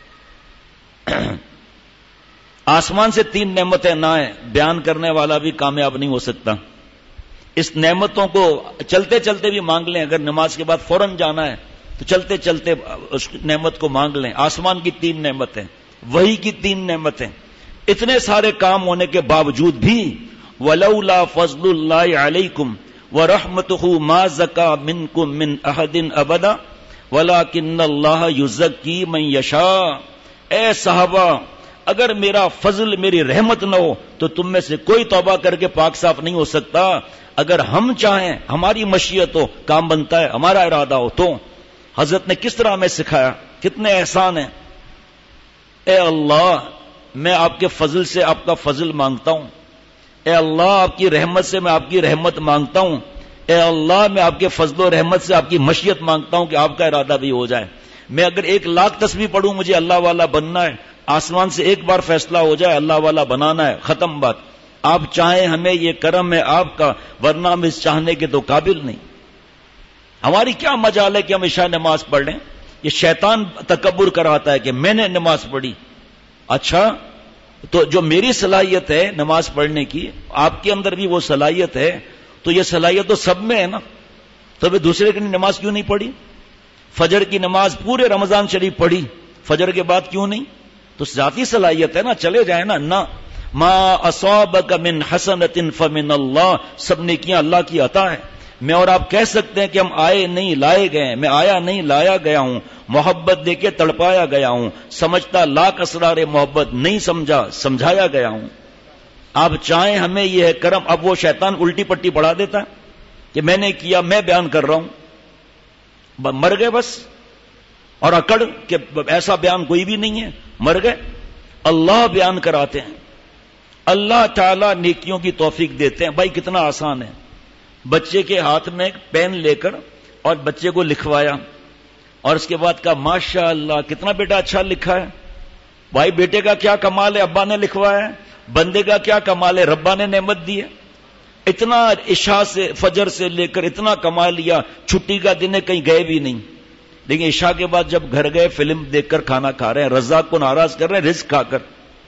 آسمان سے 3 نعمتیں نہ آئیں، بیان کرنے والا بھی کامیاب نہیں ہو سکتا۔ اس نعمتوں کو چلتے چلتے بھی مانگ لیں، اگر نماز کے بعد فوراً جانا ہے تو چلتے چلتے اس نعمت کو مانگ لیں۔ آسمان کی 3 نعمتیں، وحی کی 3 نعمتیں، اتنے سارے کام ہونے کے باوجود بھی وَلَوْلَا فَضْلُ اللَّهِ عَلَيْكُمْ وَرَحْمَتُهُ مَا زَكَىٰ مِنْكُمْ مِنْ أَحَدٍ أَبَدًا وَلَٰكِنَّ اللَّهَ يُزَكِّي مَن يَشَاءُ۔ اے صحابہ، اگر میرا فضل، میری رحمت نہ ہو تو تم میں سے کوئی توبہ کر کے پاک صاف نہیں ہو سکتا۔ اگر ہم چاہیں، ہماری مشیت ہو، کام بنتا ہے، ہمارا ارادہ ہو تو۔ حضرت نے کس طرح ہمیں سکھایا، کتنے احسان ہیں۔ اے اللہ، میں آپ کے فضل سے آپ کا فضل مانگتا ہوں۔ اے اللہ، آپ کی رحمت سے میں آپ کی رحمت مانگتا ہوں۔ اے اللہ، میں آپ کے فضل و رحمت سے آپ کی مشیت مانگتا ہوں کہ آپ کا ارادہ بھی ہو جائے۔ میں اگر 1,00,000 تسبیح پڑھوں، مجھے اللہ والا بننا ہے، آسمان سے ایک بار فیصلہ ہو جائے اللہ والا بنانا ہے، ختم بات۔ آپ چاہیں، ہمیں یہ کرم ہے آپ کا، ورنہ ہم اس چاہنے کے تو قابل نہیں۔ ہماری کیا مجال ہے کہ ہم عشاء نماز پڑھ لیں؟ یہ شیطان تکبر کراتا ہے کہ میں نے نماز پڑھی۔ اچھا، تو جو میری صلاحیت ہے نماز پڑھنے کی، آپ کے اندر بھی وہ صلاحیت ہے، تو یہ صلاحیت تو سب میں ہے نا، تو پھر دوسرے کی نماز کیوں نہیں پڑھی؟ فجر کی نماز پورے رمضان شریف پڑھی، فجر کے بعد کیوں نہیں؟ تو ذاتی صلاحیت ہے نا، چلے جائیں نا۔ نہ ما اصابک من حسنۃ فمن اللہ، سب نیکیاں اللہ کی عطا ہے۔ میں اور آپ کہہ سکتے ہیں کہ ہم آئے نہیں لائے گئے، میں آیا نہیں لایا گیا ہوں، محبت دے کے تڑپایا گیا ہوں، سمجھتا لاکھ اسرار محبت نہیں سمجھا، سمجھایا گیا ہوں۔ آپ چاہیں، ہمیں یہ ہے کرم۔ اب وہ شیطان الٹی پٹی پڑھا دیتا ہے کہ میں نے کیا، میں بیان کر رہا ہوں، مر گئے بس، اور اکڑ کہ ایسا بیان کوئی بھی نہیں ہے، مر گئے۔ اللہ بیان کراتے ہیں، اللہ تعالیٰ نیکیوں کی توفیق دیتے ہیں. بھائی کتنا آسان ہے. بچے کے ہاتھ میں پین لے کر اور بچے کو لکھوایا اور اس کے بعد کہا ماشاء اللہ کتنا بیٹا اچھا لکھا ہے. بھائی بیٹے کا کیا کمال ہے, ابا نے لکھوایا ہے. بندے کا کیا کمال ہے, ربا نے نعمت دی ہے. اتنا عشاء سے فجر سے لے کر اتنا کما لیا, چھٹی کا دن ہے کہیں گئے بھی نہیں. لیکن عشاء کے بعد جب گھر گئے فلم دیکھ کر کھانا کھا رہے ہیں, رزاق کو ناراض کر رہے ہیں رزق کھا کر.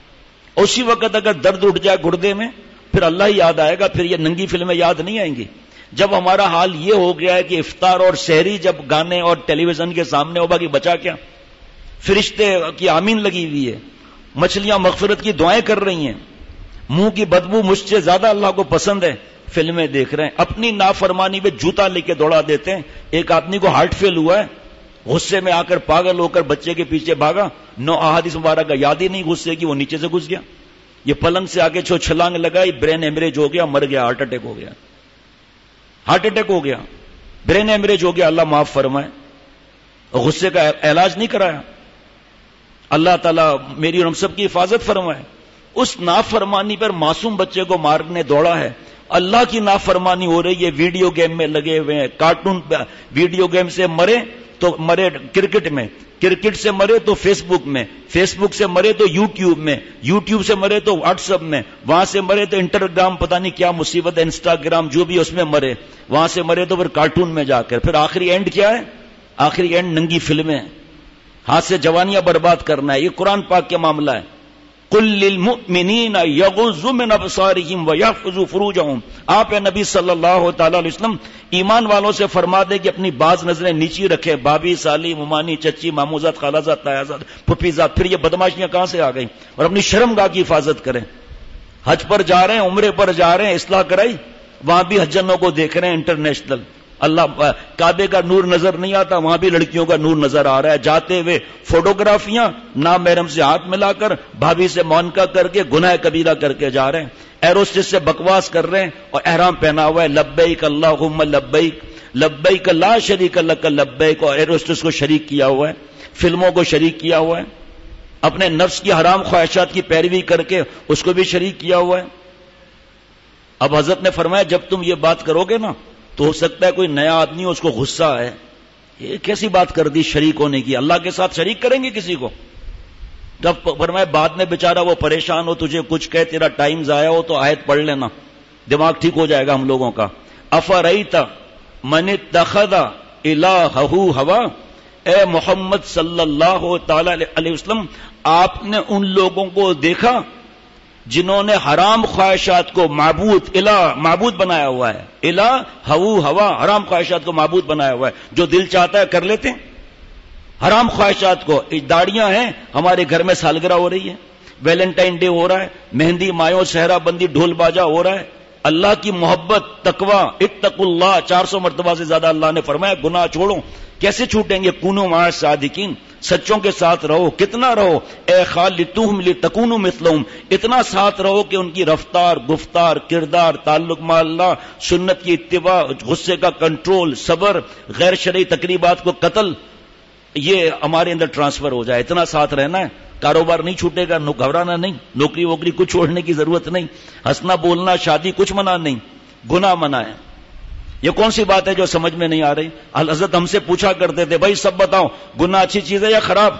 اسی وقت اگر درد اٹھ جائے گردے میں پھر اللہ ہی یاد آئے گا, پھر یہ ننگی فلمیں یاد نہیں آئیں گی. جب ہمارا حال یہ ہو گیا ہے کہ افطار اور سحری جب گانے اور ٹیلی ویژن کے سامنے ہو باقی بچا کیا. فرشتے کی آمین لگی ہوئی ہے, مچھلیاں مغفرت کی دعائیں کر رہی ہیں, منہ کی بدبو مجھ سے زیادہ اللہ کو پسند ہے, فلمیں دیکھ رہے ہیں. اپنی نافرمانی پہ جوتا لے کے دوڑا دیتے ہیں. ایک آدمی کو ہارٹ فیل ہوا ہے, غصے میں آ کر پاگل ہو کر بچے کے پیچھے بھاگا, 9 احادیث مبارک کا یاد ہی نہیں غصے کی, وہ نیچے سے گھس گیا. یہ پلنگ سے آگے چھلانگ لگائی, برین ایمریج ہو گیا, مر گیا, ہارٹ اٹیک ہو گیا. ہارٹ اٹیک ہو گیا, برین ایمریج ہو گیا, اللہ معاف فرمائے. غصے کا علاج نہیں کرایا. اللہ تعالیٰ میری اور ہم سب کی حفاظت فرمائے. اس نافرمانی پر معصوم بچے کو مارنے دوڑا ہے. اللہ کی نافرمانی ہو رہی ہے, ویڈیو گیم میں لگے ہوئے ہیں, کارٹون ویڈیو گیم سے مرے تو مرے کرکٹ میں, کرکٹ سے مرے تو فیس بک میں, فیس بک سے مرے تو یوٹیوب میں, یوٹیوب سے مرے تو واٹس ایپ میں, وہاں سے مرے تو انٹرگرام, پتہ نہیں کیا مصیبت ہے, انسٹاگرام جو بھی اس میں مرے, وہاں سے مرے تو پھر کارٹون میں جا کر. پھر آخری اینڈ کیا ہے, آخری اینڈ ننگی فلمیں, ہاتھ سے جوانیاں برباد کرنا ہے. یہ قرآن پاک کا معاملہ ہے. قل للمؤمنین یغضوا من ابصارہم ویحفظوا فروجہم. آپ نبی صلی اللہ تعالی علیہ وسلم ایمان والوں سے فرما دے کہ اپنی بعض نظریں نیچی رکھے, بھابھی, سالی, ممانی, چچی, ماموزاد, خالازاد, تایازاد, پھپھیزاد. پھر یہ بدماشیاں کہاں سے آ گئیں. اور اپنی شرمگاہ کی حفاظت کریں. حج پر جا رہے ہیں, عمرے پر جا رہے ہیں, اصلاح کرائی, وہاں بھی حجنوں کو دیکھ رہے ہیں انٹرنیشنل. اللہ کعبے کا نور نظر نہیں آتا, وہاں بھی لڑکیوں کا نور نظر آ رہا ہے. جاتے ہوئے فوٹوگرافیاں, نامحرم سے ہاتھ ملا کر, بھابھی سے مونکا کر کے, گناہ کبیرہ کر کے جا رہے ہیں. ایروسٹس سے بکواس کر رہے ہیں اور احرام پہنا ہوا ہے, لبیک اللہم لبیک لبیک لا شریک لک لبیک, اور ایروسٹس کو شریک کیا ہوا ہے, فلموں کو شریک کیا ہوا ہے, اپنے نفس کی حرام خواہشات کی پیروی کر کے اس کو بھی شریک کیا ہوا ہے. اب حضرت نے فرمایا جب تم یہ بات کرو گے نا تو ہو سکتا ہے کوئی نیا آدمی اس کو غصہ ہے, یہ کیسی بات کر دی شریک ہونے کی, اللہ کے ساتھ شریک کریں گے کسی کو. جب فرمایا بعد میں بیچارہ وہ پریشان ہو, تجھے کچھ کہے, تیرا ٹائم ضائع ہو, تو آیت پڑھ لینا, دماغ ٹھیک ہو جائے گا ہم لوگوں کا. افرأیت من اتخذ الہہ ہوا. اے محمد صلی اللہ تعالی علیہ وسلم, آپ نے ان لوگوں کو دیکھا جنہوں نے حرام خواہشات کو معبود بنایا ہوا ہے. الہ ہوا, حرام خواہشات کو معبود بنایا ہوا ہے. جو دل چاہتا ہے کر لیتے ہیں حرام خواہشات کو. داڑیاں ہیں, ہمارے گھر میں سالگرہ ہو رہی ہے, ویلنٹائن ڈے ہو رہا ہے, مہندی, مایو, صحرا بندی, ڈھول باجا ہو رہا ہے. اللہ کی محبت, تقوی, اتقوا اللہ 400 مرتبہ سے زیادہ اللہ نے فرمایا گناہ چھوڑو. کیسے چھوٹیں گے؟ کونوا مع الصادقین, سچوں کے ساتھ رہو. کتنا رہو؟ اے خالطوہم لتکونوا مثلہم, اتنا ساتھ رہو کہ ان کی رفتار, گفتار, کردار, تعلق مع اللہ, سنت کی اتباع, غصے کا کنٹرول, صبر, غیر شرعی تقریبات کو قتل, یہ ہمارے اندر ٹرانسفر ہو جائے. اتنا ساتھ رہنا ہے. کاروبار نہیں چھوٹے گا, گھبرانا نہیں, نوکری ووکری کچھ چھوڑنے کی ضرورت نہیں, ہنسنا بولنا شادی کچھ منع نہیں, گناہ منع ہے. یہ کون سی بات ہے جو سمجھ میں نہیں آ رہی؟ حضرت ہم سے پوچھا کرتے تھے بھائی سب بتاؤ گناہ اچھی چیز ہے یا خراب؟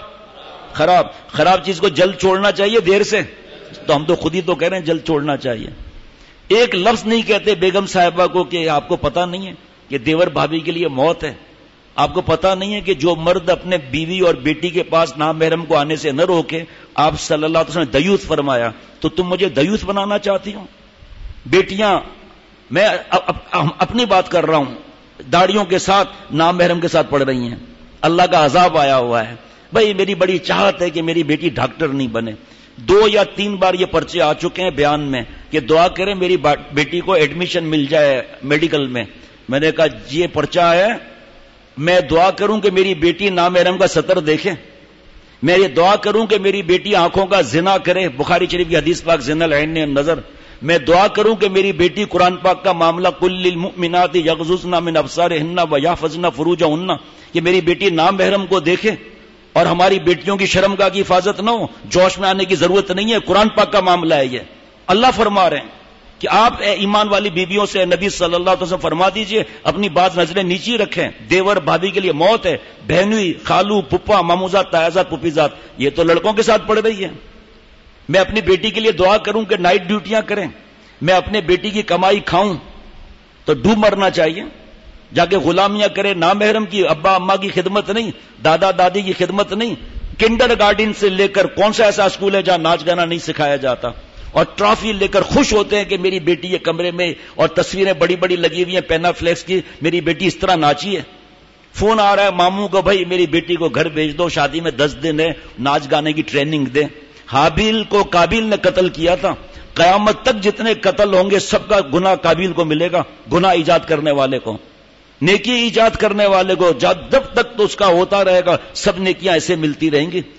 خراب چیز کو جلد چھوڑنا چاہیے دیر سے, تو ہم تو خود ہی تو کہہ رہے ہیں جلد چھوڑنا چاہیے. ایک لفظ نہیں کہتے بیگم صاحبہ کو کہ آپ کو پتا نہیں ہے کہ دیور بھابھی کے لیے موت ہے. آپ کو پتا نہیں ہے کہ جو مرد اپنے بیوی اور بیٹی کے پاس نامحرم کو آنے سے نہ روکے, آپ صلی اللہ علیہ وسلم نے دیوث فرمایا, تو تم مجھے دیوث بنانا چاہتی ہو؟ بیٹیاں, میں اپنی بات کر رہا ہوں, داڑیوں کے ساتھ نامحرم کے ساتھ پڑھ رہی ہیں, اللہ کا عذاب آیا ہوا ہے. بھائی میری بڑی چاہت ہے کہ میری بیٹی ڈاکٹر نہیں بنے. 2 یا 3 بار یہ پرچے آ چکے ہیں بیان میں کہ دعا کریں میری بیٹی کو ایڈمیشن مل جائے میڈیکل میں. میں نے کہا یہ پرچہ ہے, میں دعا کروں کہ میری بیٹی نامحرم کا سطر دیکھے, میں یہ دعا کروں کہ میری بیٹی آنکھوں کا زنا کرے, بخاری شریف کی حدیث پاک زنا العین نظر, میں دعا کروں کہ میری بیٹی قرآن پاک کا معاملہ قل للمؤمنات یغضضن من ابصارهن ويحفظن فروجهن, کہ میری بیٹی نامحرم کو دیکھے. اور ہماری بیٹیوں کی شرمگاہ کی حفاظت نہ ہو, جوش میں آنے کی ضرورت نہیں ہے, قرآن پاک کا معاملہ ہے یہ. اللہ فرما رہے ہیں کہ آپ ایمان والی بیویوں سے نبی صلی اللہ علیہ وسلم فرما دیجئے اپنی بات نظریں نیچی رکھیں. دیور بھابھی کے لیے موت ہے، بہنوئی، خالو، پھپھا، ماموزاد، تایازاد، پھوپھیزاد، یہ تو لڑکوں کے ساتھ پڑ رہی ہے. میں اپنی بیٹی کے لیے دعا کروں کہ نائٹ ڈیوٹیاں کریں، میں اپنے بیٹی کی کمائی کھاؤں تو ڈوب مرنا چاہیے. جا کے غلامیاں کرے، نامحرم کی ابا اماں کی خدمت نہیں، دادا دادی کی خدمت نہیں. کنڈر گارڈن سے لے کر کون سا ایسا اسکول ہے جہاں ناچ گانا نہیں سکھایا جاتا، اور ٹرافی لے کر خوش ہوتے ہیں کہ میری بیٹی یہ کمرے میں، اور تصویریں بڑی بڑی لگی ہوئی ہیں پینا فلیکس کی، میری بیٹی اس طرح ناچی ہے. فون آ رہا ہے ماموں کو، بھائی میری بیٹی کو گھر بھیج دو، شادی میں 10 دن ہے، ناچ گانے کی ٹریننگ دے. حابیل کو قابیل نے قتل کیا تھا، قیامت تک جتنے قتل ہوں گے سب کا گناہ قابیل کو ملے گا، گناہ ایجاد کرنے والے کو، نیکی ایجاد کرنے والے کو. جب تک تو اس کا ہوتا رہے گا سب نیکیاں ایسے ملتی رہیں گی.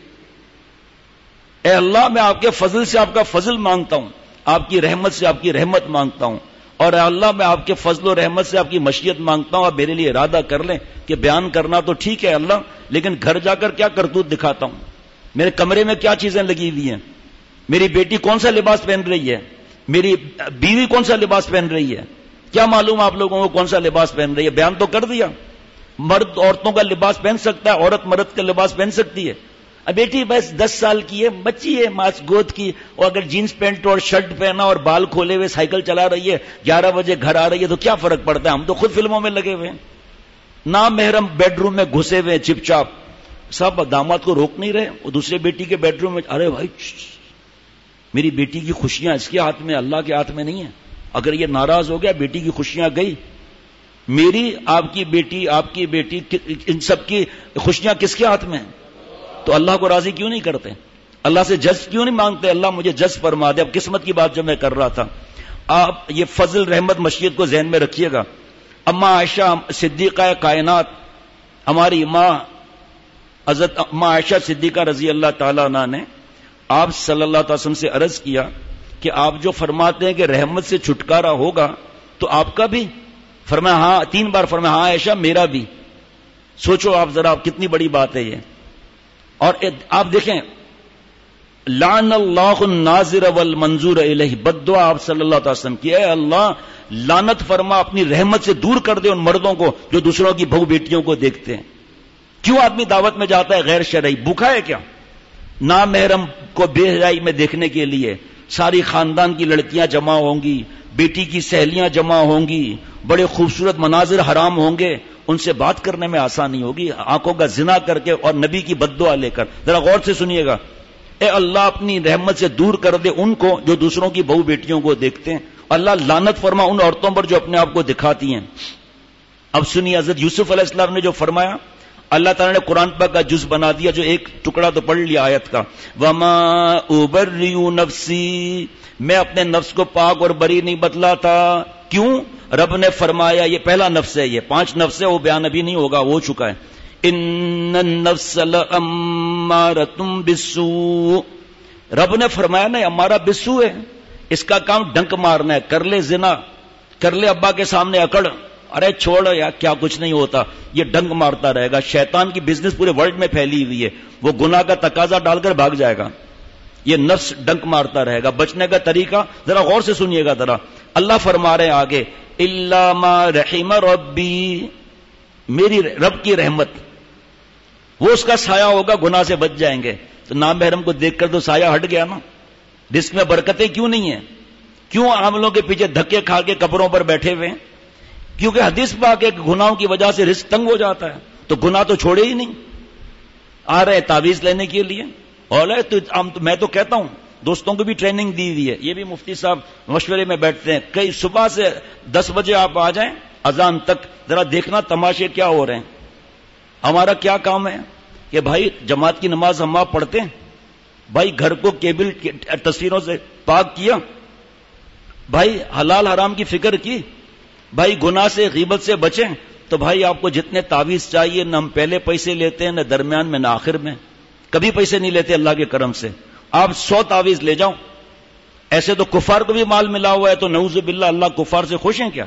اے اللہ میں آپ کے فضل سے آپ کا فضل مانگتا ہوں، آپ کی رحمت سے آپ کی رحمت مانگتا ہوں، اور اے اللہ میں آپ کے فضل و رحمت سے آپ کی مشیت مانگتا ہوں. آپ میرے لیے ارادہ کر لیں کہ بیان کرنا تو ٹھیک ہے اللہ، لیکن گھر جا کر کیا کرتوت دکھاتا ہوں، میرے کمرے میں کیا چیزیں لگی ہوئی ہیں، میری بیٹی کون سا لباس پہن رہی ہے، میری بیوی کون سا لباس پہن رہی ہے، کیا معلوم آپ لوگوں کو کون سا لباس پہن رہی ہے. بیان تو کر دیا. مرد عورتوں کا لباس پہن سکتا ہے، عورت مرد کا لباس پہن سکتی ہے. بیٹی بس 10 سال کی ہے، بچی ہے ماس گود کی، اور اگر جینس پینٹ اور شرٹ پہنا اور بال کھولے ہوئے سائیکل چلا رہی ہے، 11 بجے گھر آ رہی ہے تو کیا فرق پڑتا ہے. ہم تو خود فلموں میں لگے ہوئے ہیں، نامحرم بیڈ روم میں گھسے ہوئے چپ چاپ. سب داماد کو روک نہیں رہے، وہ دوسرے بیٹی کے بیڈ روم میں. ارے بھائی میری بیٹی کی خوشیاں اس کے ہاتھ میں، اللہ کے ہاتھ میں نہیں ہے. اگر یہ ناراض ہو گیا بیٹی کی خوشیاں گئی. میری، آپ کی بیٹی ان سب کی خوشیاں کس کے ہاتھ میں ہیں؟ تو اللہ کو راضی کیوں نہیں کرتے؟ اللہ سے جز کیوں نہیں مانگتے؟ اللہ مجھے جز فرما دے. اب قسمت کی بات جو میں کر رہا تھا، آپ یہ فضل رحمت مشیت کو ذہن میں رکھیے گا. اماں عائشہ صدیقہ کائنات، ہماری ماں حضرت اماں عائشہ صدیقہ رضی اللہ تعالی عنہ نے آپ صلی اللہ علیہ وسلم سے عرض کیا کہ آپ جو فرماتے ہیں کہ رحمت سے چھٹکارا ہوگا تو آپ کا بھی؟ فرمایا ہاں. 3 بار فرمایا ہاں عائشہ میرا بھی. سوچو آپ ذرا کتنی بڑی بات ہے یہ. اور آپ دیکھیں، لعن اللہ الناظر والمنظور الیہ، بد دعا آپ صلی اللہ علیہ وسلم کی، اے اللہ لعنت فرما، اپنی رحمت سے دور کر دے ان مردوں کو جو دوسروں کی بہو بیٹیوں کو دیکھتے ہیں. کیوں آدمی دعوت میں جاتا ہے غیر شرعی؟ بھوکا ہے کیا؟ نامحرم کو بے حیائی میں دیکھنے کے لیے ساری خاندان کی لڑکیاں جمع ہوں گی، بیٹی کی سہیلیاں جمع ہوں گی، بڑے خوبصورت مناظر حرام ہوں گے، ان سے بات کرنے میں آسانی ہوگی، آنکھوں کا زنا کر کے اور نبی کی بد دعا لے کر. ذرا غور سے سنیے گا. اے اللہ اپنی رحمت سے دور کر دے ان کو جو دوسروں کی بہو بیٹیوں کو دیکھتے ہیں. اللہ لعنت فرما ان عورتوں پر جو اپنے آپ کو دکھاتی ہیں. اب سنیے حضرت یوسف علیہ السلام نے جو فرمایا، اللہ تعالیٰ نے قرآن پاک کا جز بنا دیا، جو ایک ٹکڑا تو پڑھ لیا آیت کا، وما ابرئ نفسی، میں اپنے نفس کو پاک اور بری نہیں بتلاتا. کیوں؟ رب نے فرمایا، یہ پہلا نفس ہے، یہ 5 نفس ہے، وہ بیان ابھی نہیں ہوگا، وہ ہو چکا ہے. ان النفس لامارۃ بالسوء، رب نے فرمایا نا امارہ بالسوء ہے، اس کا کام ڈنک مارنا ہے. کر لے زنا، کر لے ابا کے سامنے اکڑ، ارے چھوڑ یار کیا کچھ نہیں ہوتا، یہ ڈنک مارتا رہے گا. شیطان کی بزنس پورے ورلڈ میں پھیلی ہوئی ہے، وہ گناہ کا تقاضا ڈال کر بھاگ جائے گا. یہ نفس ڈنک مارتا رہے گا. بچنے کا طریقہ ذرا غور سے سنیے گا. ذرا اللہ فرما رہے ہیں آگے، الا ما رحم ربی، میری رب کی رحمت، وہ اس کا سایہ ہوگا، گناہ سے بچ جائیں گے. تو نامحرم کو دیکھ کر تو سایہ ہٹ گیا نا. رزق میں برکتیں کیوں نہیں ہیں؟ کیوں عاملوں کے پیچھے دھکے کھا کے قبروں پر بیٹھے ہوئے ہیں؟ کیونکہ حدیث پاک ہے کہ گناہوں کی وجہ سے رزق تنگ ہو جاتا ہے. تو گناہ تو چھوڑے ہی نہیں، آ رہے تعویذ لینے کے لیے. اور میں تو کہتا ہوں دوستوں کو بھی ٹریننگ دی ہوئی ہے، یہ بھی مفتی صاحب مشورے میں بیٹھتے ہیں. کئی صبح سے 10 بجے آپ آ جائیں اذان تک، ذرا دیکھنا تماشے کیا ہو رہے ہیں. ہمارا کیا کام ہے کہ بھائی جماعت کی نماز ہم آپ پڑھتے ہیں، بھائی گھر کو کیبل تصویروں سے پاک کیا، بھائی حلال حرام کی فکر کی، بھائی گناہ سے غیبت سے بچیں. تو بھائی آپ کو جتنے تعویذ چاہیے، نہ ہم پہلے پیسے لیتے ہیں، نہ درمیان میں، نہ آخر میں، کبھی پیسے نہیں لیتے اللہ کے کرم سے. آپ 100 تعویذ لے جاؤ. ایسے تو کفار کو بھی مال ملا ہوا ہے، تو نعوذ باللہ اللہ کفار سے خوش ہیں کیا؟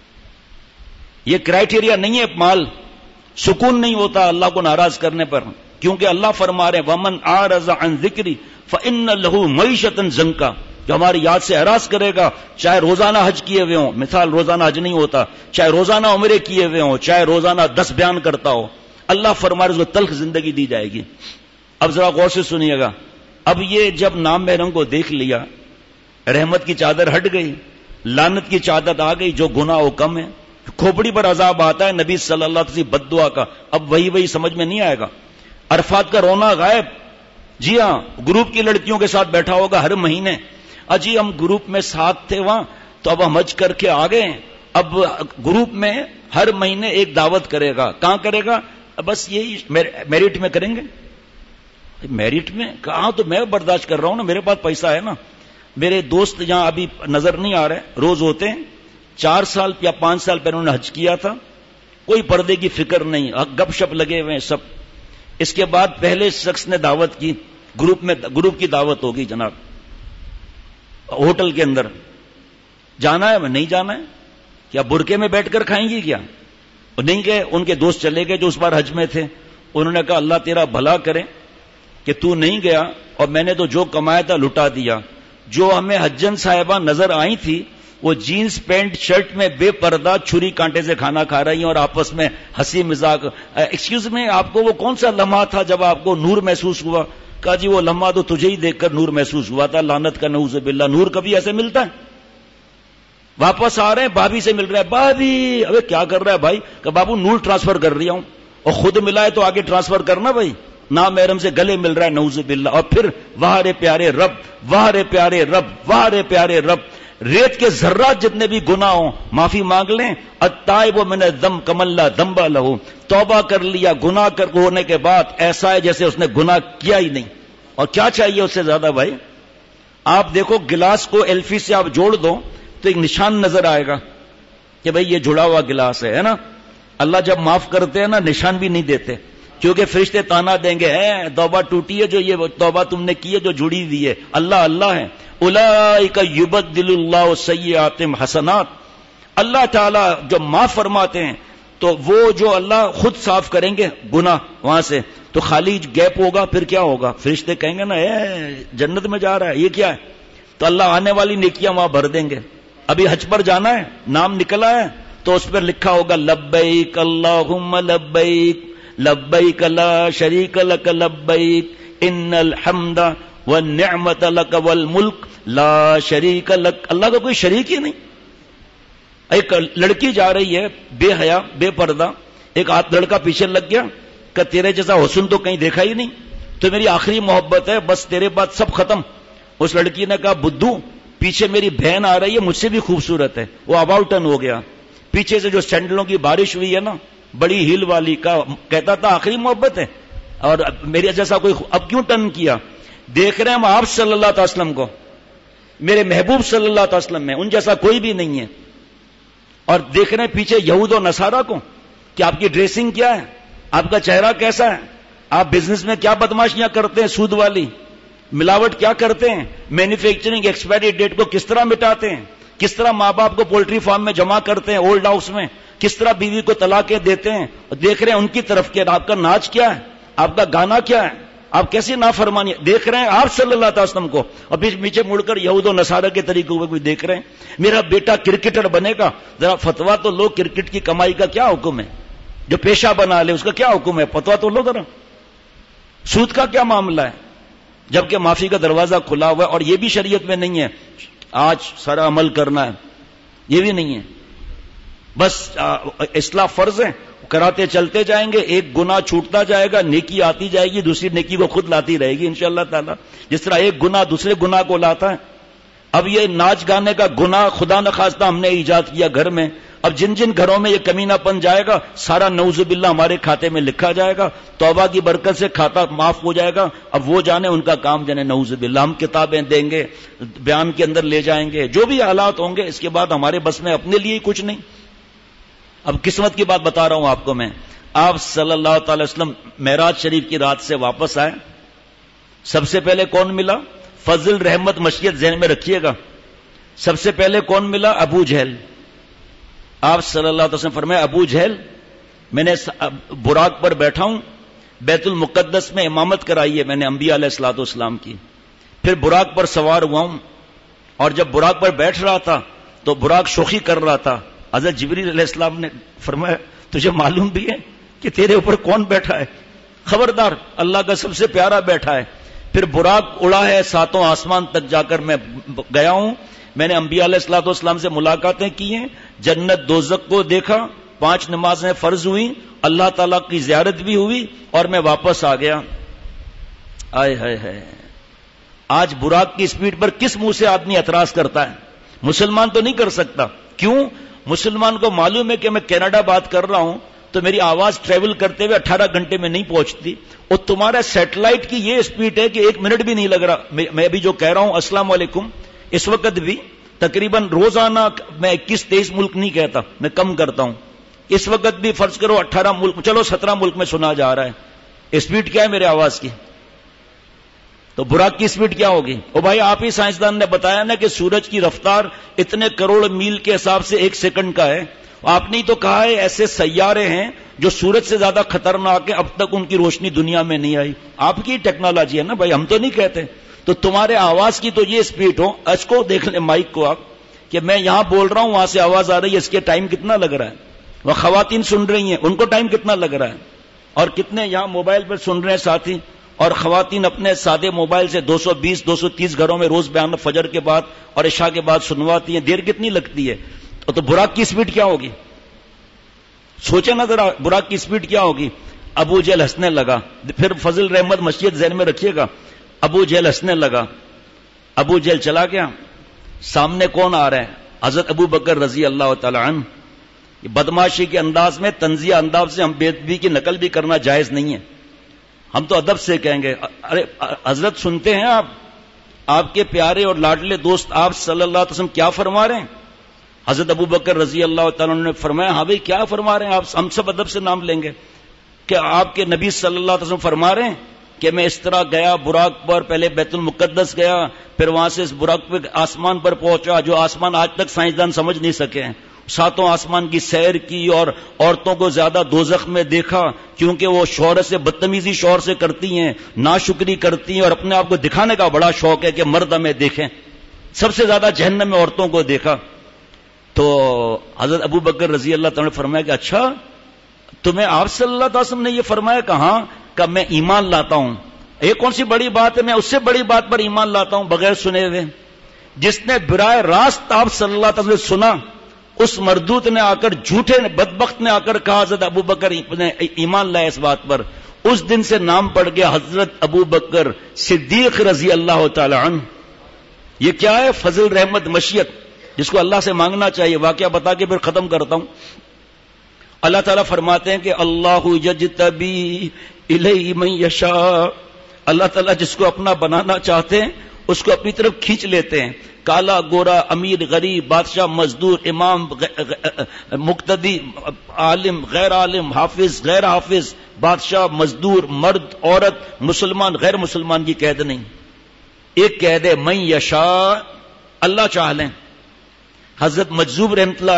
یہ کرائٹیریا نہیں ہے. مال سکون نہیں ہوتا اللہ کو ناراض کرنے پر، کیونکہ اللہ فرما رہے ومن اعرض عن ذکری فان له معیشۃ ضنکا، جو ہماری یاد سے ہراس کرے گا، چاہے روزانہ حج کیے ہوئے ہوں، مثال روزانہ حج نہیں ہوتا، چاہے روزانہ عمرے کیے ہوئے ہوں، چاہے روزانہ 10 بیان کرتا ہو، اللہ فرمائے اس کو تلخ زندگی دی جائے گی۔ اب ذرا غور سے سنیے گا، اب یہ جب نام محرم کو دیکھ لیا، رحمت کی چادر ہٹ گئی، لعنت کی چادر آ گئی، جو گناہ وہ کم ہے، کھوپڑی پر عذاب آتا ہے نبی صلی اللہ علیہ وسلم بد دعا کا، اب وہی سمجھ میں نہیں آئے گا۔ عرفات کا رونا غائب، جی ہاں گروپ کی لڑکیوں کے ساتھ بیٹھا ہوگا ہر مہینے، اجی ہم گروپ میں ساتھ تھے وہاں تو اب ہم حج کر کے آ گئے، اب گروپ میں ہر مہینے ایک دعوت کرے گا، کہاں کرے گا؟ بس یہی میرٹ میں کریں گے۔ میرٹ میں کہاں؟ تو میں برداشت کر رہا ہوں نا، میرے پاس پیسہ ہے نا۔ میرے دوست یہاں ابھی نظر نہیں آ رہے، روز ہوتے ہیں، 4 سال یا 5 سال پہلے انہوں نے حج کیا تھا، کوئی پردے کی فکر نہیں، گپ شپ لگے ہوئے سب۔ اس کے بعد پہلے شخص نے دعوت کی، گروپ کی دعوت ہوگی جناب، ہوٹل کے اندر جانا ہے، نہیں جانا ہے، کیا برقعے میں بیٹھ کر کھائیں گی کیا؟ نہیں گئے، ان کے دوست چلے گئے جو اس بار حج میں تھے، انہوں نے کہا اللہ تیرا بھلا کرے کہ تو نہیں گیا اور میں نے تو جو کمایا تھا لٹا دیا۔ جو ہمیں حجن صاحبہ نظر آئی تھی وہ جینز پینٹ شرٹ میں بے پردہ چھری کانٹے سے کھانا کھا رہی ہیں اور آپس میں ہنسی مذاق۔ ایکسکیوز میں، آپ کو وہ کون سا لمحہ تھا جب آپ کو نور محسوس ہوا؟ کہا جی وہ لمحہ تو تجھے ہی دیکھ کر نور محسوس ہوا تھا، لعنت کا نعوذ باللہ، نور کبھی ایسے ملتا ہے؟ واپس آ رہے ہیں، بھابھی سے مل رہا ہے، بھابھی ابے کیا کر رہا ہے بھائی؟ کہ بابو نور ٹرانسفر کر رہا ہوں، اور خود ملا ہے تو آگے ٹرانسفر کرنا بھائی، نام محرم سے گلے مل رہا ہے، نعوذ باللہ۔ اور پھر واہ رے پیارے رب، واہ رے پیارے رب، واہ رے پیارے رب، ریت کے ذرات جتنے بھی گناہ ہوں معافی مانگ لیں، التائب من الذنب کمن لا ذنب لہ، توبہ کر لیا گناہ کر ہونے کے بعد ایسا ہے جیسے اس نے گناہ کیا ہی نہیں۔ اور کیا چاہیے اس سے زیادہ بھائی؟ آپ دیکھو گلاس کو ایلفی سے آپ جوڑ دو تو ایک نشان نظر آئے گا کہ بھئی یہ جڑا ہوا گلاس ہے نا۔ اللہ جب معاف کرتے ہیں نا نشان بھی نہیں دیتے، کیونکہ فرشتے تانا دیں گے، ہے توبہ ٹوٹی ہے جو یہ توبہ تم نے کی ہے جو جڑی ہوئی ہے، اللہ اللہ ہے۔ اولئک یبدل اللہ سیئاتہم حسنات، اللہ تعالیٰ جو معاف فرماتے ہیں تو وہ جو اللہ خود صاف کریں گے گناہ وہاں سے، تو خالی گیپ ہوگا، پھر کیا ہوگا؟ فرشتے کہیں گے نا اے جنت میں جا رہا ہے، یہ کیا ہے؟ تو اللہ آنے والی نیکیاں وہاں بھر دیں گے۔ ابھی حج پر جانا ہے، نام نکلا ہے تو اس پر لکھا ہوگا لبیک اللہم لبیک لبیک لا شریک لک لبیک ان الحمد والنعمت لک والملک لا شریک لک۔ اللہ کا کوئی شریک ہی نہیں۔ ایک لڑکی جا رہی ہے بے حیا بے پردہ، ایک لڑکا پیچھے لگ گیا کہ تیرے جیسا حسن تو کہیں دیکھا ہی نہیں، تو میری آخری محبت ہے، بس تیرے بعد سب ختم۔ اس لڑکی نے کہا بدھو پیچھے میری بہن آ رہی ہے مجھ سے بھی خوبصورت ہے، وہ اباؤٹ ٹرن ہو گیا۔ پیچھے سے جو سینڈلوں کی بارش ہوئی ہے نا بڑی ہیل والی کا، کہتا تھا آخری محبت ہے، اور میرے جیسا کوئی اب کیوں ٹرن کیا؟ دیکھ رہے ہیں ہم آپ صلی اللہ علیہ وسلم کو، میرے محبوب صلی اللہ علیہ وسلم میں، ان جیسا کوئی بھی نہیں ہے، اور دیکھ رہے ہیں پیچھے یہود و نصارہ کو کہ آپ کی ڈریسنگ کیا ہے، آپ کا چہرہ کیسا ہے، آپ بزنس میں کیا بدماشیاں کرتے ہیں، سود والی ملاوٹ کیا کرتے ہیں، مینوفیکچرنگ ایکسپائری ڈیٹ کو کس طرح مٹاتے ہیں، کس طرح ماں باپ کو پولٹری فارم میں جمع کرتے ہیں اولڈ ہاؤس میں، کس طرح بیوی کو طلاقیں دیتے ہیں، اور دیکھ رہے ہیں ان کی طرف کہ آپ کا ناچ کیا ہے، آپ کا گانا کیا ہے، آپ کیسی نافرمانی دیکھ رہے ہیں آپ صلی اللہ علیہ وسلم کو، اور پیچھے مڑ کر یہود و نصارہ کے طریقے کو بھی دیکھ رہے ہیں۔ میرا بیٹا کرکٹر بنے گا، ذرا فتوا تو لو، کرکٹ کی کمائی کا کیا حکم ہے؟ جو پیشہ بنا لے اس کا کیا حکم ہے؟ فتوا تو لو ذرا۔ سود کا کیا معاملہ ہے؟ جبکہ معافی کا دروازہ کھلا ہوا ہے، اور یہ بھی شریعت میں نہیں ہے آج سارا عمل کرنا ہے، یہ بھی نہیں ہے، بس اصلاح فرض ہے، کراتے چلتے جائیں گے، ایک گناہ چھوٹتا جائے گا، نیکی آتی جائے گی، دوسری نیکی کو خود لاتی رہے گی انشاءاللہ تعالی، جس طرح ایک گناہ دوسرے گناہ کو لاتا ہے۔ اب یہ ناچ گانے کا گناہ خدا نخواستہ ہم نے ایجاد کیا گھر میں، اب جن جن گھروں میں یہ کمینہ پن جائے گا سارا نعوذ باللہ ہمارے کھاتے میں لکھا جائے گا، توبہ کی برکت سے کھاتا معاف ہو جائے گا، اب وہ جانے ان کا کام جانے، نعوذ باللہ۔ ہم کتابیں دیں گے، بیان کے اندر لے جائیں گے، جو بھی حالات ہوں گے، اس کے بعد ہمارے بس میں اپنے لیے کچھ نہیں۔ اب قسمت کی بات بتا رہا ہوں آپ کو میں، آپ صلی اللہ تعالی وسلم معراج شریف کی رات سے واپس آئے، سب سے پہلے کون ملا؟ فضل رحمت مشیت ذہن میں رکھیے گا، سب سے پہلے کون ملا؟ ابو جہل۔ آپ صلی اللہ علیہ وسلم فرمائے ابو جہل میں نے براق پر بیٹھا ہوں، بیت المقدس میں امامت کرائی ہے میں نے انبیاء علیہ الصلوۃ والسلام کی، پھر براق پر سوار ہوا ہوں، اور جب براق پر بیٹھ رہا تھا تو براق شوخی کر رہا تھا. حضرت جبریل علیہ السلام نے فرمایا تجھے معلوم بھی ہے کہ تیرے اوپر کون بیٹھا ہے؟ خبردار، اللہ کا سب سے پیارا بیٹھا ہے. پھر براق اڑا ہے 7 آسمان تک جا کر میں گیا ہوں. میں نے انبیاء علیہ الصلوۃ والسلام سے ملاقاتیں کی ہیں، جنت دوزخ کو دیکھا، 5 نمازیں فرض ہوئی، اللہ تعالیٰ کی زیارت بھی ہوئی اور میں واپس آ گیا. آئے ہائے ہائے، آج براق کی سپیڈ پر کس منہ سے آدمی اعتراض کرتا ہے؟ مسلمان تو نہیں کر سکتا. کیوں؟ مسلمان کو معلوم ہے کہ میں کینیڈا بات کر رہا ہوں تو میری آواز ٹریول کرتے ہوئے 18 گھنٹے میں نہیں پہنچتی، اور تمہارا سیٹلائٹ کی یہ سپیڈ ہے کہ 1 منٹ بھی نہیں لگ رہا. میں بھی جو کہہ رہا ہوں السلام علیکم، اس وقت بھی تقریباً روزانہ میں 21-23 ملک نہیں کہتا، میں کم کرتا ہوں. اس وقت بھی فرض کرو 18 ملک، چلو 17 ملک میں سنا جا رہا ہے. سپیڈ کیا ہے میرے آواز کی؟ تو براق کی سپیڈ کیا ہوگی؟ او بھائی آپ ہی سائنسدان نے بتایا نا کہ سورج کی رفتار اتنے کروڑ میل کے حساب سے 1 سیکنڈ کا ہے. آپ نے تو کہا ہے ایسے سیارے ہیں جو سورج سے زیادہ خطرناک ہے، اب تک ان کی روشنی دنیا میں نہیں آئی. آپ کی ٹیکنالوجی ہے نا بھائی، ہم تو نہیں کہتے. تو تمہارے آواز کی تو یہ سپیڈ ہو، اس کو دیکھ لیں مائک کو آپ، کہ میں یہاں بول رہا ہوں وہاں سے آواز آ رہی ہے، اس کے ٹائم کتنا لگ رہا ہے. وہ خواتین سن رہی ہیں، ان کو ٹائم کتنا لگ رہا ہے. اور کتنے یہاں موبائل پر سن رہے ہیں ساتھی، اور خواتین اپنے سادے موبائل سے 220-230 گھروں میں روز بیان فجر کے بعد اور عشاء کے بعد سنواتی ہیں. دیر کتنی لگتی ہے؟ تو براق کی سپیڈ کیا ہوگی؟ سوچیں نا ذرا، براق کی سپیڈ کیا ہوگی؟ ابو جہل ہنسنے لگا. پھر فضل رحمت مسجد ذہن میں رکھیے گا. ابو جہل ہنسنے لگا، ابو جہل چلا گیا. سامنے کون آ رہا ہے؟ حضرت ابو بکر رضی اللہ تعالی عنہ. بدماشی کے انداز میں، طنزیہ انداز سے ہم بے ادبی کی نقل بھی کرنا جائز نہیں ہے. ہم تو ادب سے کہیں گے ارے حضرت سنتے ہیں آپ کے پیارے اور لاڈلے دوست آپ صلی اللہ علیہ وسلم کیا فرما رہے ہیں؟ حضرت ابو بکر رضی اللہ تعالیٰ نے فرمایا ہاں بھائی کیا فرما رہے ہیں آپ؟ ہم سب ادب سے نام لیں گے کہ آپ کے نبی صلی اللہ علیہ وسلم فرما رہے ہیں کہ میں اس طرح گیا براق پر، پہلے بیت المقدس گیا، پھر وہاں سے اس براق پہ آسمان پر پہنچا، جو آسمان آج تک سائنسدان سمجھ نہیں سکے ہیں. 7 آسمان کی سیر کی اور عورتوں کو زیادہ دوزخ میں دیکھا کیونکہ وہ شوہر سے بدتمیزی شوہر سے کرتی ہیں، ناشکری کرتی ہیں، اور اپنے آپ کو دکھانے کا بڑا شوق ہے کہ مرد ہمیں دیکھیں. سب سے زیادہ جہنم میں عورتوں کو دیکھا. تو حضرت ابو بکر رضی اللہ تعالیٰ نے فرمایا کہ اچھا تمہیں آپ صلی اللہ علیہ وسلم نے یہ فرمایا؟ کہاں کہ میں ایمان لاتا ہوں. یہ کون سی بڑی بات ہے؟ میں اس سے بڑی بات پر ایمان لاتا ہوں بغیر سنے ہوئے. جس نے براہ راست آپ صلی اللہ علیہ وسلم سے سنا، اس مردود نے آ کر، جھوٹے بدبخت نے آ کر کہا حضرت ابو بکر نے ایمان لایا اس بات پر. اس دن سے نام پڑ گیا حضرت ابو بکر صدیق رضی اللہ تعالی عنہ. یہ کیا ہے؟ فضل رحمت مشیت، جس کو اللہ سے مانگنا چاہیے. واقعہ بتا کے پھر ختم کرتا ہوں. اللہ تعالیٰ فرماتے ہیں کہ اللہ یجتبی الیہ من یشاء. اللہ تعالیٰ جس کو اپنا بنانا چاہتے ہیں اس کو اپنی طرف کھینچ لیتے ہیں. کالا گورا، امیر غریب، بادشاہ مزدور، امام مقتدی، عالم غیر عالم، حافظ غیر حافظ، بادشاہ مزدور، مرد عورت، مسلمان غیر مسلمان کی قید نہیں. ایک قید ہے من یشاء، اللہ چاہ لیں. حضرت مجذوب رحمۃ اللہ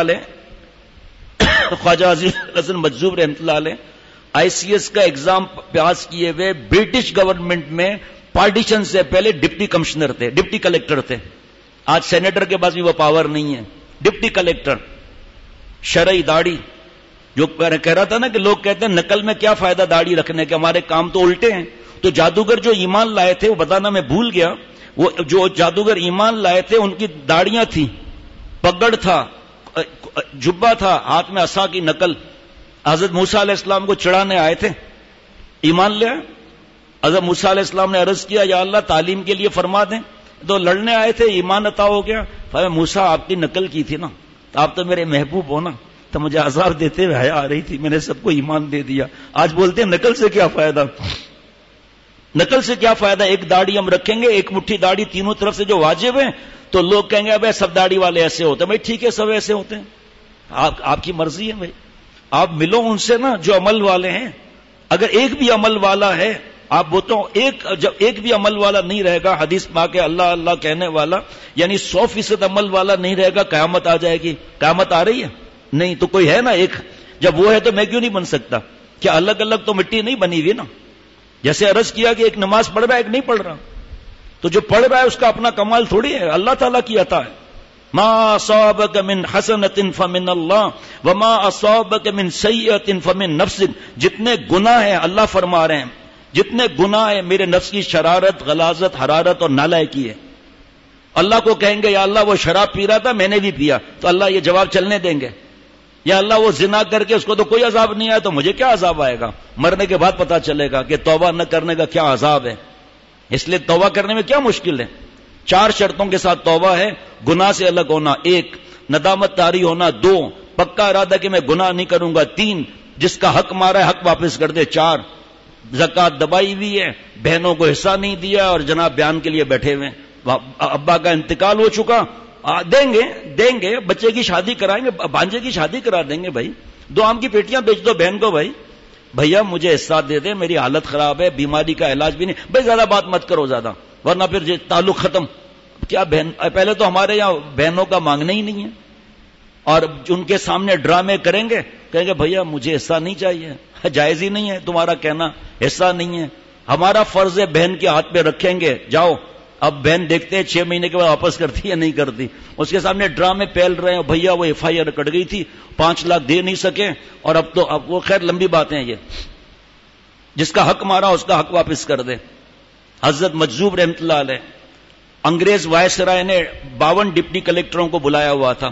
علیہ، خواجہ عزیز حسن مجذوب رحمۃ اللہ علیہ ICS کا ایگزام پاس کیے ہوئے، برٹش گورنمنٹ میں پارٹیشن سے پہلے ڈپٹی کمشنر تھے، ڈپٹی کلیکٹر تھے. آج سینیٹر کے پاس بھی وہ پاور نہیں ہے. ڈپٹی کلیکٹر، شرعی داڑھی. جو کہہ رہا تھا نا کہ لوگ کہتے ہیں نقل میں کیا فائدہ داڑھی رکھنے کے، ہمارے کام تو الٹے ہیں. تو جادوگر جو ایمان لائے تھے، وہ بتانا میں بھول گیا، وہ جو جادوگر ایمان لائے تھے ان کی داڑیاں تھیں، پگڑ تھا، جبہ تھا، ہاتھ میں عصا کی نقل. حضرت موسیٰ علیہ السلام کو چڑھانے آئے تھے، ایمان لیا. حضرت موسیٰ علیہ السلام نے عرض کیا یا اللہ تعلیم کے لیے فرما دیں. تو لڑنے آئے تھے، ایمان عطا ہو گیا. فرمایا موسیٰ آپ کی نقل کی تھی نا، تو آپ تو میرے محبوب ہو نا، تو مجھے عذاب دیتے ہوئے حیا آ رہی تھی، میں نے سب کو ایمان دے دیا. آج بولتے ہیں نقل سے کیا فائدہ؟ نقل سے کیا فائدہ؟ ایک داڑھی ہم رکھیں گے، ایک مٹھی داڑھی تینوں طرف سے جو واجب ہے، تو لوگ کہیں گے ابے سب داڑھی والے ایسے ہوتے ہیں. بھائی ٹھیک ہے، سب ایسے ہوتے ہیں، آپ کی مرضی ہے بھائی. آپ ملو ان سے نا جو عمل والے ہیں. اگر ایک بھی عمل والا ہے، آپ بولتا ہوں جب ایک بھی عمل والا نہیں رہے گا، حدیث پاک ہے اللہ اللہ کہنے والا، یعنی 100% عمل والا نہیں رہے گا، قیامت آ جائے گی. قیامت آ رہی ہے؟ نہیں. تو کوئی ہے نا ایک. جب وہ ہے تو میں کیوں نہیں بن سکتا؟ کیا الگ الگ تو مٹی نہیں بنی ہوئی نا. جیسے عرض کیا کہ ایک نماز پڑھ رہا ہے، ایک نہیں پڑھ رہا. تو جو پڑھ رہا ہے اس کا اپنا کمال تھوڑی ہے، اللہ تعالیٰ کی عطا ہے. ما اصابك من حسنة فمن اللہ وما اصابك من سیئة فمن نفسك. جتنے گناہ ہیں اللہ فرما رہے ہیں، جتنے گناہ ہیں میرے نفس کی شرارت، غلاظت، حرارت اور نالائکی ہے. اللہ کو کہیں گے یا اللہ وہ شراب پی رہا تھا میں نے بھی پیا، تو اللہ یہ جواب چلنے دیں گے؟ یا اللہ وہ زنا کر کے اس کو تو کوئی عذاب نہیں آیا تو مجھے کیا عذاب آئے گا؟ مرنے کے بعد پتا چلے گا کہ توبہ نہ کرنے کا کیا عذاب ہے. اس لیے توبہ کرنے میں کیا مشکل ہے؟ 4 شرطوں کے ساتھ توبہ ہے. گناہ سے الگ ہونا 1، ندامت طاری ہونا 2، پکا ارادہ کہ میں گناہ نہیں کروں گا 3، جس کا حق مارا ہے حق واپس کر دے 4، زکات دبائی ہوئی ہے، بہنوں کو حصہ نہیں دیا اور جناب بیان کے لیے بیٹھے ہوئے، ابا کا انتقال ہو چکا، دیں گے، بچے کی شادی کرائیں گے، بھانجے کی شادی کرا دیں گے. بھائی 2 آم کی پیٹیاں بیچ دو بہن کو، بھائی بھیا مجھے حصہ دے دے، میری حالت خراب ہے، بیماری کا علاج بھی نہیں. بھائی زیادہ بات مت کرو زیادہ، ورنہ پھر تعلق ختم. کیا بہن، پہلے تو ہمارے یہاں بہنوں کا مانگنا ہی نہیں ہے، اور ان کے سامنے ڈرامے کریں گے، کہیں گے بھیا مجھے حصہ نہیں چاہیے. جائز ہی نہیں ہے تمہارا کہنا حصہ نہیں ہے. ہمارا فرض ہے بہن کے ہاتھ پہ رکھیں گے، جاؤ. اب بہن دیکھتے ہیں 6 مہینے کے بعد واپس کرتی ہے نہیں کرتی. اس کے سامنے ڈرامے پھیل رہے ہیں، بھیا وہ FIR کٹ گئی تھی 5 لاکھ دے نہیں سکے، اور اب وہ خیر لمبی باتیں ہیں. یہ جس کا حق مارا اس کا حق واپس کر دے. حضرت مجذوب رحمۃ اللہ علیہ، انگریز وائسرائے نے 52 ڈپٹی کلیکٹروں کو بلایا ہوا تھا،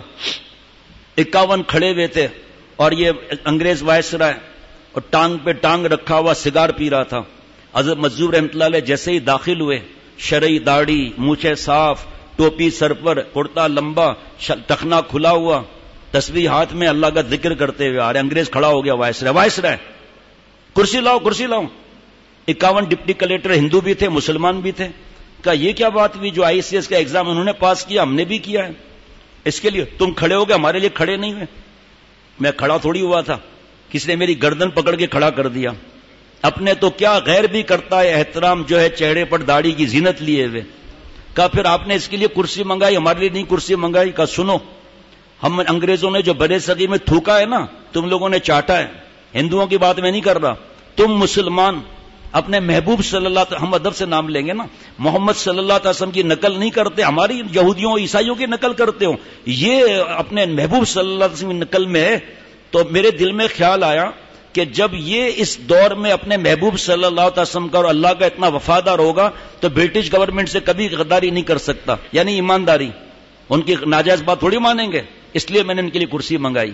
51 کھڑے ہوئے تھے، اور یہ انگریز وائسرائے اور ٹانگ پہ ٹانگ رکھا ہوا سگار پی رہا تھا. حضرت مجذوب رحمۃ اللہ علیہ جیسے ہی داخل ہوئے، شرعی داڑھی، مونچھیں صاف، ٹوپی سر پر، کرتا لمبا، ٹخنا کھلا ہوا، تسبیح ہاتھ میں، اللہ کا ذکر کرتے ہوئے آ رہے. انگریز کھڑا ہو گیا، وائسرائے کرسی لاؤ کرسی لاؤ. 51 ڈپٹی کلیکٹر ہندو بھی تھے مسلمان بھی تھے. کہا یہ کیا بات ہوئی، جو ICS کا ایگزام انہوں نے پاس کیا ہم نے بھی کیا ہے، اس کے لیے تم کھڑے ہو گئے، ہمارے لیے کھڑے نہیں ہوئے. میں کھڑا تھوڑی ہوا تھا، کس نے میری گردن پکڑ کے کھڑا کر دیا. اپنے تو کیا غیر بھی کرتا ہے احترام جو ہے چہرے پر داڑھی کی زینت لیے ہوئے. کہا پھر آپ نے اس کے لیے کرسی منگائی، ہمارے لیے نہیں کرسی منگائی. کہا سنو، ہم انگریزوں نے جو برے صغیر میں تھوکا ہے نا، تم لوگوں نے چاٹا ہے. ہندوؤں کی بات میں نہیں کر رہا، تم مسلمان اپنے محبوب صلی اللہ علیہ وسلم، ہم ادب سے نام لیں گے نا، محمد صلی اللہ علیہ وسلم کی نقل نہیں کرتے، ہماری یہودیوں عیسائیوں کی نقل کرتے ہو. یہ اپنے محبوب صلی اللہ علیہ وسلم کی نقل میں ہے. تو میرے دل میں خیال آیا کہ جب یہ اس دور میں اپنے محبوب صلی اللہ علیہ وسلم کا اور اللہ کا اتنا وفادار ہوگا تو برٹش گورنمنٹ سے کبھی غداری نہیں کر سکتا، یعنی ایمانداری. ان کی ناجائز بات تھوڑی مانیں گے، اس لیے میں نے ان کے لیے کرسی منگائی.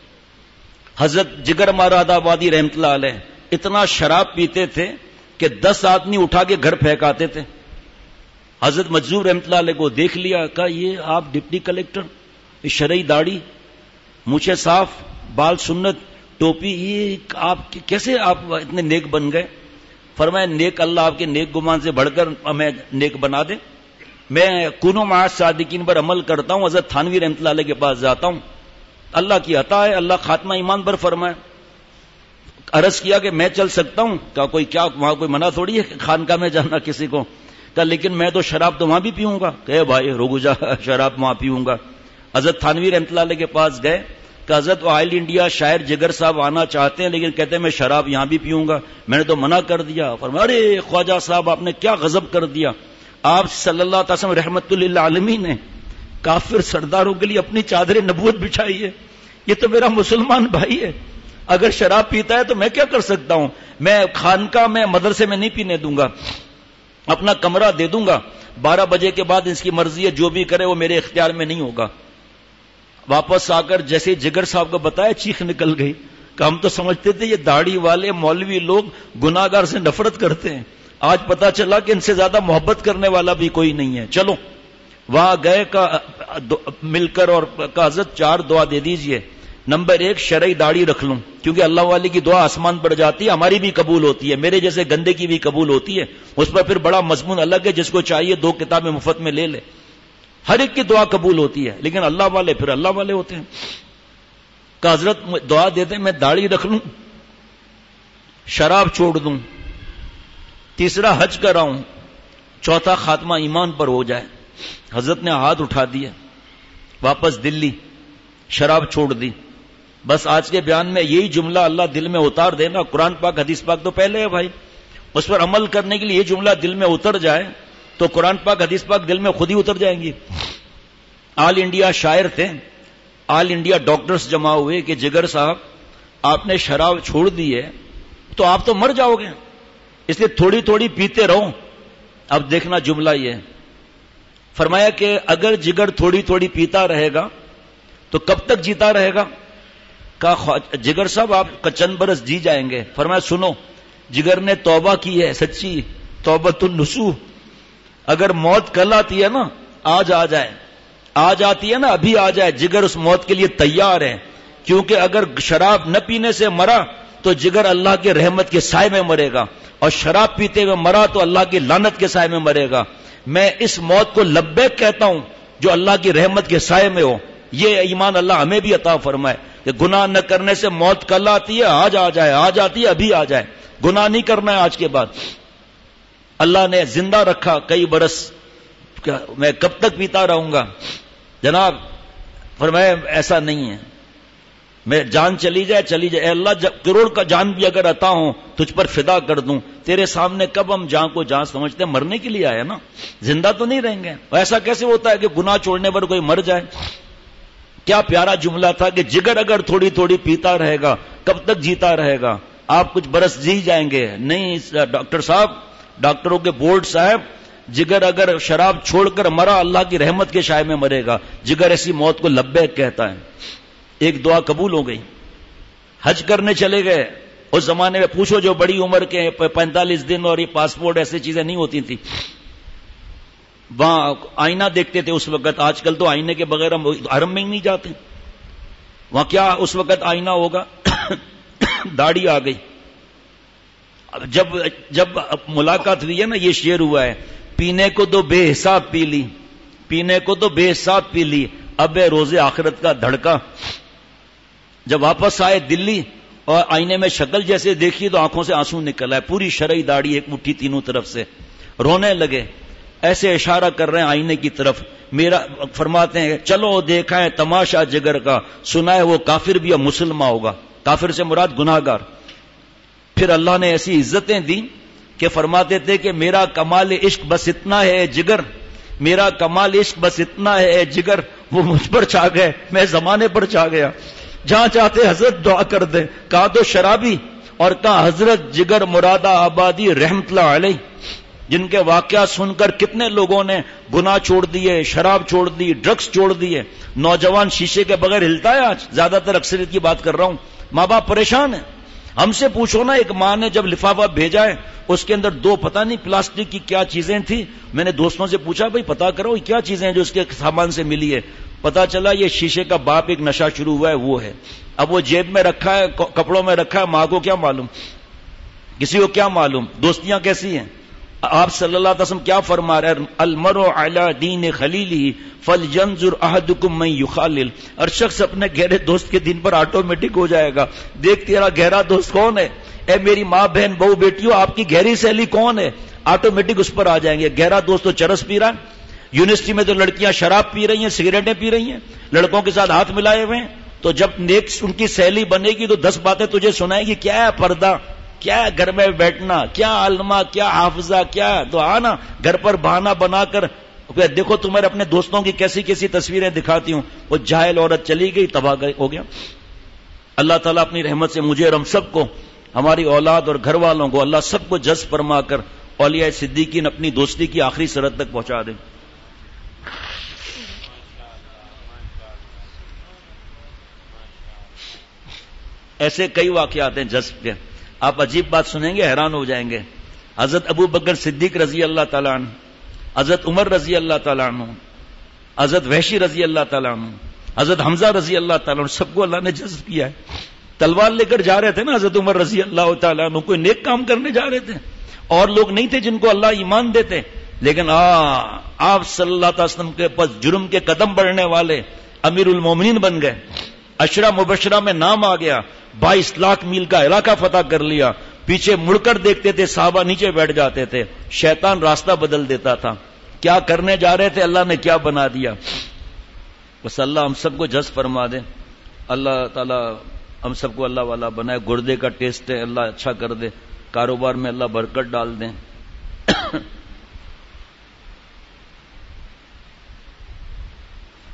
حضرت جگر مہراد آبادی رحمۃ اللہ علیہ اتنا شراب پیتے تھے کہ 10 آدمی اٹھا کے گھر پھینکاتے تھے. حضرت مجذوب رحمۃ اللہ علیہ کو دیکھ لیا، کہا یہ آپ ڈپٹی کلیکٹر، شرعی داڑھی، مونچھیں صاف، بال سنت، ٹوپی، یہ آپ کیسے آپ اتنے نیک بن گئے؟ فرمایا نیک اللہ آپ کے نیک گمان سے بڑھ کر ہمیں نیک بنا دے. میں کونوا مع الصادقین پر عمل کرتا ہوں، حضرت تھانوی رحمۃ اللہ علیہ کے پاس جاتا ہوں، اللہ کی عطا ہے، اللہ خاتمہ ایمان پر فرمائے. عرض کیا کہ میں چل سکتا ہوں؟ کہا کوئی کیا وہاں کوئی منع تھوڑی ہے خانقاہ میں جانا کسی کو. کہا لیکن میں تو شراب تو وہاں بھی پیوں گا. کہ بھائی رکو جا، شراب وہاں پیوں گا. حضرت تھانوی رحمۃ اللہ علیہ کے پاس گئے کہ حضرت آئل انڈیا شاعر جگر صاحب آنا چاہتے ہیں لیکن کہتے ہیں میں شراب یہاں بھی پیوں گا. میں نے تو منع کر دیا. فرمایا ارے خواجہ صاحب آپ نے کیا غضب کر دیا، آپ صلی اللہ علیہ وسلم رحمت للعالمین نے کافر سرداروں کے لیے اپنی چادر نبوت بچھائی ہے، یہ تو میرا مسلمان بھائی ہے، اگر شراب پیتا ہے تو میں کیا کر سکتا ہوں؟ میں خانقاہ میں مدرسے میں نہیں پینے دوں گا، اپنا کمرہ دے دوں گا، 12 بجے کے بعد اس کی مرضی ہے، جو بھی کرے وہ میرے اختیار میں نہیں ہوگا. واپس آ کر جیسے جگر صاحب کو بتایا چیخ نکل گئی کہ ہم تو سمجھتے تھے یہ داڑھی والے مولوی لوگ گناہگار سے نفرت کرتے ہیں، آج پتا چلا کہ ان سے زیادہ محبت کرنے والا بھی کوئی نہیں ہے. چلو وہاں گئے مل کر اور کہا حضرت 4 دعا دے دیجئے. نمبر 1 شرعی داڑھی رکھ لوں کیونکہ اللہ والی کی دعا آسمان پر جاتی ہے، ہماری بھی قبول ہوتی ہے، میرے جیسے گندے کی بھی قبول ہوتی ہے. اس پر پھر بڑا مضمون الگ ہے، جس کو چاہیے 2 کتابیں مفت میں لے لے، ہر ایک کی دعا قبول ہوتی ہے، لیکن اللہ والے پھر اللہ والے ہوتے ہیں. کہ حضرت دعا دے دیں میں داڑھی رکھ لوں، شراب چھوڑ دوں، 3 حج کراؤں، 4 خاتمہ ایمان پر ہو جائے. حضرت نے ہاتھ اٹھا دیا، واپس دلی، شراب چھوڑ دی. بس آج کے بیان میں یہی جملہ اللہ دل میں اتار دینا، قرآن پاک حدیث پاک تو پہلے ہے بھائی، اس پر عمل کرنے کے لیے یہ جملہ دل میں اتر جائے تو قرآن پاک حدیث پاک دل میں خود ہی اتر جائیں گی. آل انڈیا شاعر تھے, آل انڈیا ڈاکٹرز جمع ہوئے کہ جگر صاحب آپ نے شراب چھوڑ دی ہے تو آپ تو مر جاؤ گے, اس لیے تھوڑی تھوڑی پیتے رہو. اب دیکھنا جملہ یہ ہے, فرمایا کہ اگر جگر تھوڑی تھوڑی پیتا رہے گا تو کب تک جیتا رہے گا؟ کہا جگر صاحب آپ چند برس جی جائیں گے. فرمایا سنو, جگر نے توبہ کی ہے سچی توبۃ النصوح, اگر موت کل آتی ہے نا آج آ جائے, آج آتی ہے نا ابھی آ جائے, جگر اس موت کے لیے تیار ہے. کیونکہ اگر شراب نہ پینے سے مرا تو جگر اللہ کے رحمت کے سائے میں مرے گا, اور شراب پیتے ہوئے مرا تو اللہ کی لعنت کے سائے میں مرے گا. میں اس موت کو لبیک کہتا ہوں جو اللہ کی رحمت کے سائے میں ہو. یہ ایمان اللہ ہمیں بھی عطا فرمائے کہ گناہ نہ کرنے سے موت کل آتی ہے آج آ جائے, آج آتی ہے ابھی آ جائے. گناہ نہیں کرنا ہے آج کے بعد. اللہ نے زندہ رکھا کئی برس, میں کب تک پیتا رہوں گا؟ جناب فرمایا ایسا نہیں ہے, میں جان چلی جائے چلی جائے, اے اللہ کروڑ کا جان بھی اگر عطا ہوں تجھ پر فدا کر دوں. تیرے سامنے کب ہم جان کو جان سمجھتے ہیں؟ مرنے کے لیے آئے نا, زندہ تو نہیں رہیں گے. ایسا کیسے ہوتا ہے کہ گناہ چھوڑنے پر کوئی مر جائے؟ کیا پیارا جملہ تھا کہ جگر اگر تھوڑی تھوڑی پیتا رہے گا کب تک جیتا رہے گا؟ آپ کچھ برس جی جائیں گے. نہیں ڈاکٹر صاحب, ڈاکٹروں کے بورڈ صاحب, جگر اگر شراب چھوڑ کر مرا اللہ کی رحمت کے سائے میں مرے گا. جگر ایسی موت کو لبیک کہتا ہے. ایک دعا قبول ہو گئی, حج کرنے چلے گئے. اس زمانے میں پوچھو جو بڑی عمر کے 45 دن اور یہ پاسپورٹ ایسی چیزیں نہیں ہوتی تھی. وہاں آئینہ دیکھتے تھے اس وقت, آج کل تو آئینے کے بغیر ہم حرم میں ہی نہیں جاتے. وہاں کیا اس وقت آئینہ ہوگا؟ داڑھی آ گئی. جب ملاقات ہوئی ہے نا, یہ شعر ہوا ہے, پینے کو تو بے حساب پی لی, پینے کو تو بے حساب پی لی, اب روزے آخرت کا دھڑکا. جب واپس آئے دلی اور آئینے میں شکل جیسے دیکھی تو آنکھوں سے آنسو نکل آئے, پوری شرعی داڑھی ایک مٹھی تینوں طرف سے, رونے لگے. ایسے اشارہ کر رہے ہیں آئینے کی طرف. میرا فرماتے ہیں چلو دیکھا ہے تماشا جگر کا, سنا ہے وہ کافر بھی اب مسلمان ہوگا. کافر سے مراد گناہگار. پھر اللہ نے ایسی عزتیں دی کہ فرماتے تھے کہ میرا کمال عشق بس اتنا ہے جگر, میرا کمال عشق بس اتنا ہے جگر, وہ مجھ پر چھا گئے, میں زمانے پر چھا گیا. جہاں چاہتے حضرت دعا کر دیں. کہا تو شرابی اور کہا حضرت جگر مرادہ آبادی رحمت اللہ علیہ, جن کے واقعات سن کر کتنے لوگوں نے گناہ چھوڑ دیے, شراب چھوڑ دی, ڈرگس چھوڑ دیے. نوجوان شیشے کے بغیر ہلتا ہے آج, زیادہ تر اکثریت کی بات کر رہا ہوں. ماں باپ پریشان ہیں. ہم سے پوچھو نا, ایک ماں نے جب لفافہ بھیجا ہے اس کے اندر 2 پتہ نہیں پلاسٹک کی کیا چیزیں تھی. میں نے دوستوں سے پوچھا بھائی پتا کرو یہ کیا چیزیں ہیں جو اس کے سامان سے ملی ہے. پتا چلا یہ شیشے کا باپ ایک نشہ شروع ہوا ہے وہ ہے. اب وہ جیب میں رکھا ہے, کپڑوں میں رکھا ہے, ماں کو کیا معلوم, کسی کو کیا معلوم. دوستیاں کیسی ہیں. آپ صلی اللہ علیہ وسلم کیا فرما رہے ہیں, المرء علی دین خلیلہ فلینظر احدکم من یخالل. ہر شخص اپنے گہرے دوست کے دین پر آٹومیٹک ہو جائے گا. دیکھ تیرا گہرا دوست کون ہے. اے میری ماں بہن بہو بیٹیوں, آپ کی گہری سہیلی کون ہے, آٹومیٹک اس پر آ جائیں گے. گہرا دوست تو چرس پی رہا ہے. یونیورسٹی میں تو لڑکیاں شراب پی رہی ہیں, سگریٹیں پی رہی ہیں, لڑکوں کے ساتھ ہاتھ ملائے ہوئے ہیں. تو جب نیکسٹ ان کی سہیلی بنے گی تو 10 باتیں تجھے سنائے گی. کیا ہے پردہ, کیا گھر میں بیٹھنا, کیا علمہ, کیا حافظہ, کیا تو آنا گھر پر بہانہ بنا کر دیکھو تمہارے اپنے دوستوں کی کیسی کیسی تصویریں دکھاتی ہوں. وہ جاہل عورت چلی گئی, تباہ ہو گیا. اللہ تعالیٰ اپنی رحمت سے مجھے اور ہم سب کو, ہماری اولاد اور گھر والوں کو اللہ سب کو جذب فرما کر اولیاء صدیقین اپنی دوستی کی آخری سرحد تک پہنچا دیں. ایسے کئی واقعات ہیں جذب کے, آپ عجیب بات سنیں گے حیران ہو جائیں گے. حضرت ابو بکر صدیق رضی اللہ تعالیٰ عنہ, حضرت عمر رضی اللہ تعالیٰ عنہ, حضرت وحشی رضی اللہ تعالیٰ عنہ, حضرت حمزہ رضی اللہ تعالیٰ عنہ, سب کو اللہ نے جذب کیا ہے. تلوار لے کر جا رہے تھے نا حضرت عمر رضی اللہ تعالیٰ عنہ, کوئی نیک کام کرنے جا رہے تھے, اور لوگ نہیں تھے جن کو اللہ ایمان دیتے. لیکن آپ صلی اللہ علیہ وسلم کے پاس جرم کے قدم بڑھنے والے امیر المومنین بن گئے. عشرہ مبشرہ میں نام آ گیا, 22 لاکھ میل کا علاقہ فتح کر لیا. پیچھے مڑ کر دیکھتے تھے, صحابہ نیچے بیٹھ جاتے تھے, شیطان راستہ بدل دیتا تھا. کیا کرنے جا رہے تھے, اللہ نے کیا بنا دیا. بس اللہ ہم سب کو جذب فرما دے. اللہ تعالی ہم سب کو اللہ والا بنائے. گردے کا ٹیسٹ ہے, اللہ اچھا کر دے. کاروبار میں اللہ برکت ڈال دیں.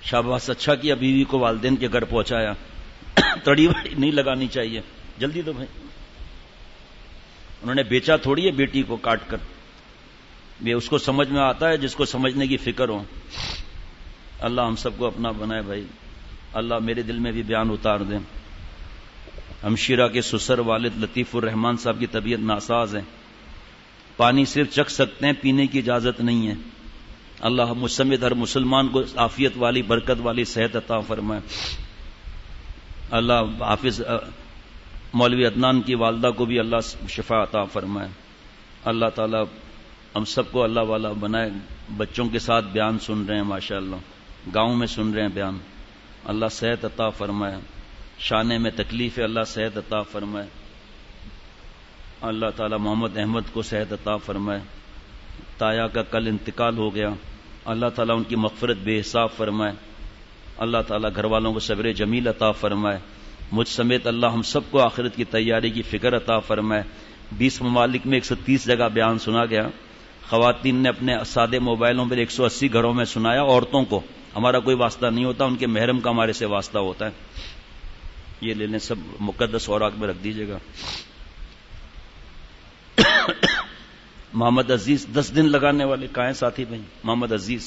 شاباش، اچھا کیا بیوی کو والدین کے گھر پہنچایا. تڑی وڑی نہیں لگانی چاہیے. جلدی دو بھائی. انہوں نے بیچا تھوڑی ہے بیٹی کو کاٹ کر. یہ اس کو سمجھ میں آتا ہے جس کو سمجھنے کی فکر ہو. اللہ ہم سب کو اپنا بنائے بھائی. اللہ میرے دل میں بھی بیان اتار دیں. ہمشیرہ کے سسر والد لطیف الرحمان صاحب کی طبیعت ناساز ہے. پانی صرف چکھ سکتے ہیں، پینے کی اجازت نہیں ہے. اللہ مجھ سمیت ہر مسلمان کو عافیت والی برکت والی صحت عطا فرمائے. اللہ حافظ مولوی عدنان کی والدہ کو بھی اللہ شفا عطا فرمائے. اللہ تعالیٰ ہم سب کو اللہ والا بنائے. بچوں کے ساتھ بیان سن رہے ہیں ماشاءاللہ، گاؤں میں سن رہے ہیں بیان. اللہ صحت عطا فرمائے. شانے میں تکلیف ہے، اللہ صحت عطا فرمائے. اللہ تعالیٰ محمد احمد کو صحت عطا فرمائے. تایا کا کل انتقال ہو گیا، اللہ تعالیٰ ان کی مغفرت بے حساب فرمائے. اللہ تعالیٰ گھر والوں کو صبر جمیل عطا فرمائے. مجھ سمیت اللہ ہم سب کو آخرت کی تیاری کی فکر عطا فرمائے. 20 ممالک میں 130 جگہ بیان سنا گیا. خواتین نے اپنے سادے موبائلوں پر 180 گھروں میں سنایا. عورتوں کو ہمارا کوئی واسطہ نہیں ہوتا، ان کے محرم کا ہمارے سے واسطہ ہوتا ہے. یہ لے لیں، سب مقدس اوراق میں رکھ دیجیے گا. محمد عزیز 10 دن لگانے والے کہاں ہیں ساتھی بھائی؟ محمد عزیز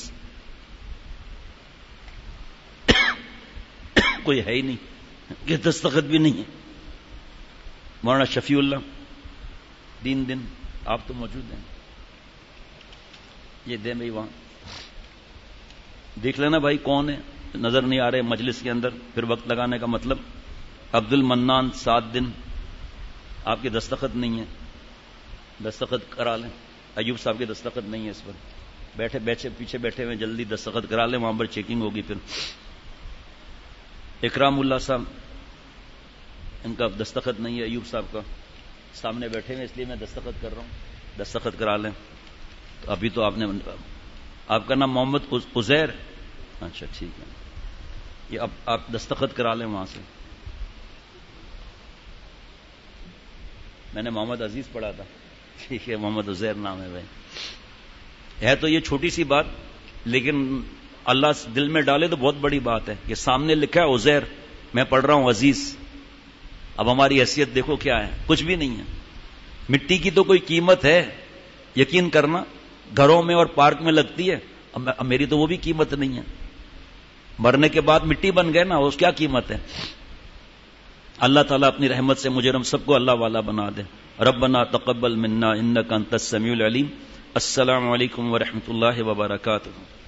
کوئی ہے ہی نہیں کہ دستخط بھی نہیں ہے. مولانا شفیع اللہ 3 دن آپ تو موجود ہیں. یہ دیں بھائی، وہاں دیکھ لینا بھائی کون ہے. نظر نہیں آ رہے مجلس کے اندر، پھر وقت لگانے کا مطلب. عبد المنان 7 دن، آپ کے دستخط نہیں ہے، دستخط کرا لیں. ایوب صاحب کے دستخط نہیں ہے اس پر. بیٹھے پیچھے بیٹھے ہوئے، جلدی دستخط کرا لیں، وہاں پر چیکنگ ہوگی. پھر اکرام اللہ صاحب، ان کا دستخط نہیں ہے. ایوب صاحب کا سامنے بیٹھے ہوئے، اس لیے میں دستخط کر رہا ہوں. دستخط کرا لیں. تو ابھی تو آپ نے، آپ کا نام محمد عزیر، اچھا ٹھیک ہے. یہ اب آپ دستخط کرا لیں وہاں سے. میں نے محمد عزیز پڑھا تھا، ٹھیک ہے، محمد عزیر نام ہے بھائی. ہے تو یہ چھوٹی سی بات، لیکن اللہ دل میں ڈالے تو بہت بڑی بات ہے. کہ سامنے لکھا ہے عزیر، میں پڑھ رہا ہوں عزیز. اب ہماری حیثیت دیکھو کیا ہے، کچھ بھی نہیں ہے. مٹی کی تو کوئی قیمت ہے، یقین کرنا، گھروں میں اور پارک میں لگتی ہے. اب میری تو وہ بھی قیمت نہیں ہے. مرنے کے بعد مٹی بن گئے نا، اس کیا قیمت ہے. اللہ تعالیٰ اپنی رحمت سے مجھے ہم سب کو اللہ والا بنا دے. ربنا تقبل منا انک انت السمیع العلیم. السلام علیکم ورحمۃ اللہ وبرکاتہ.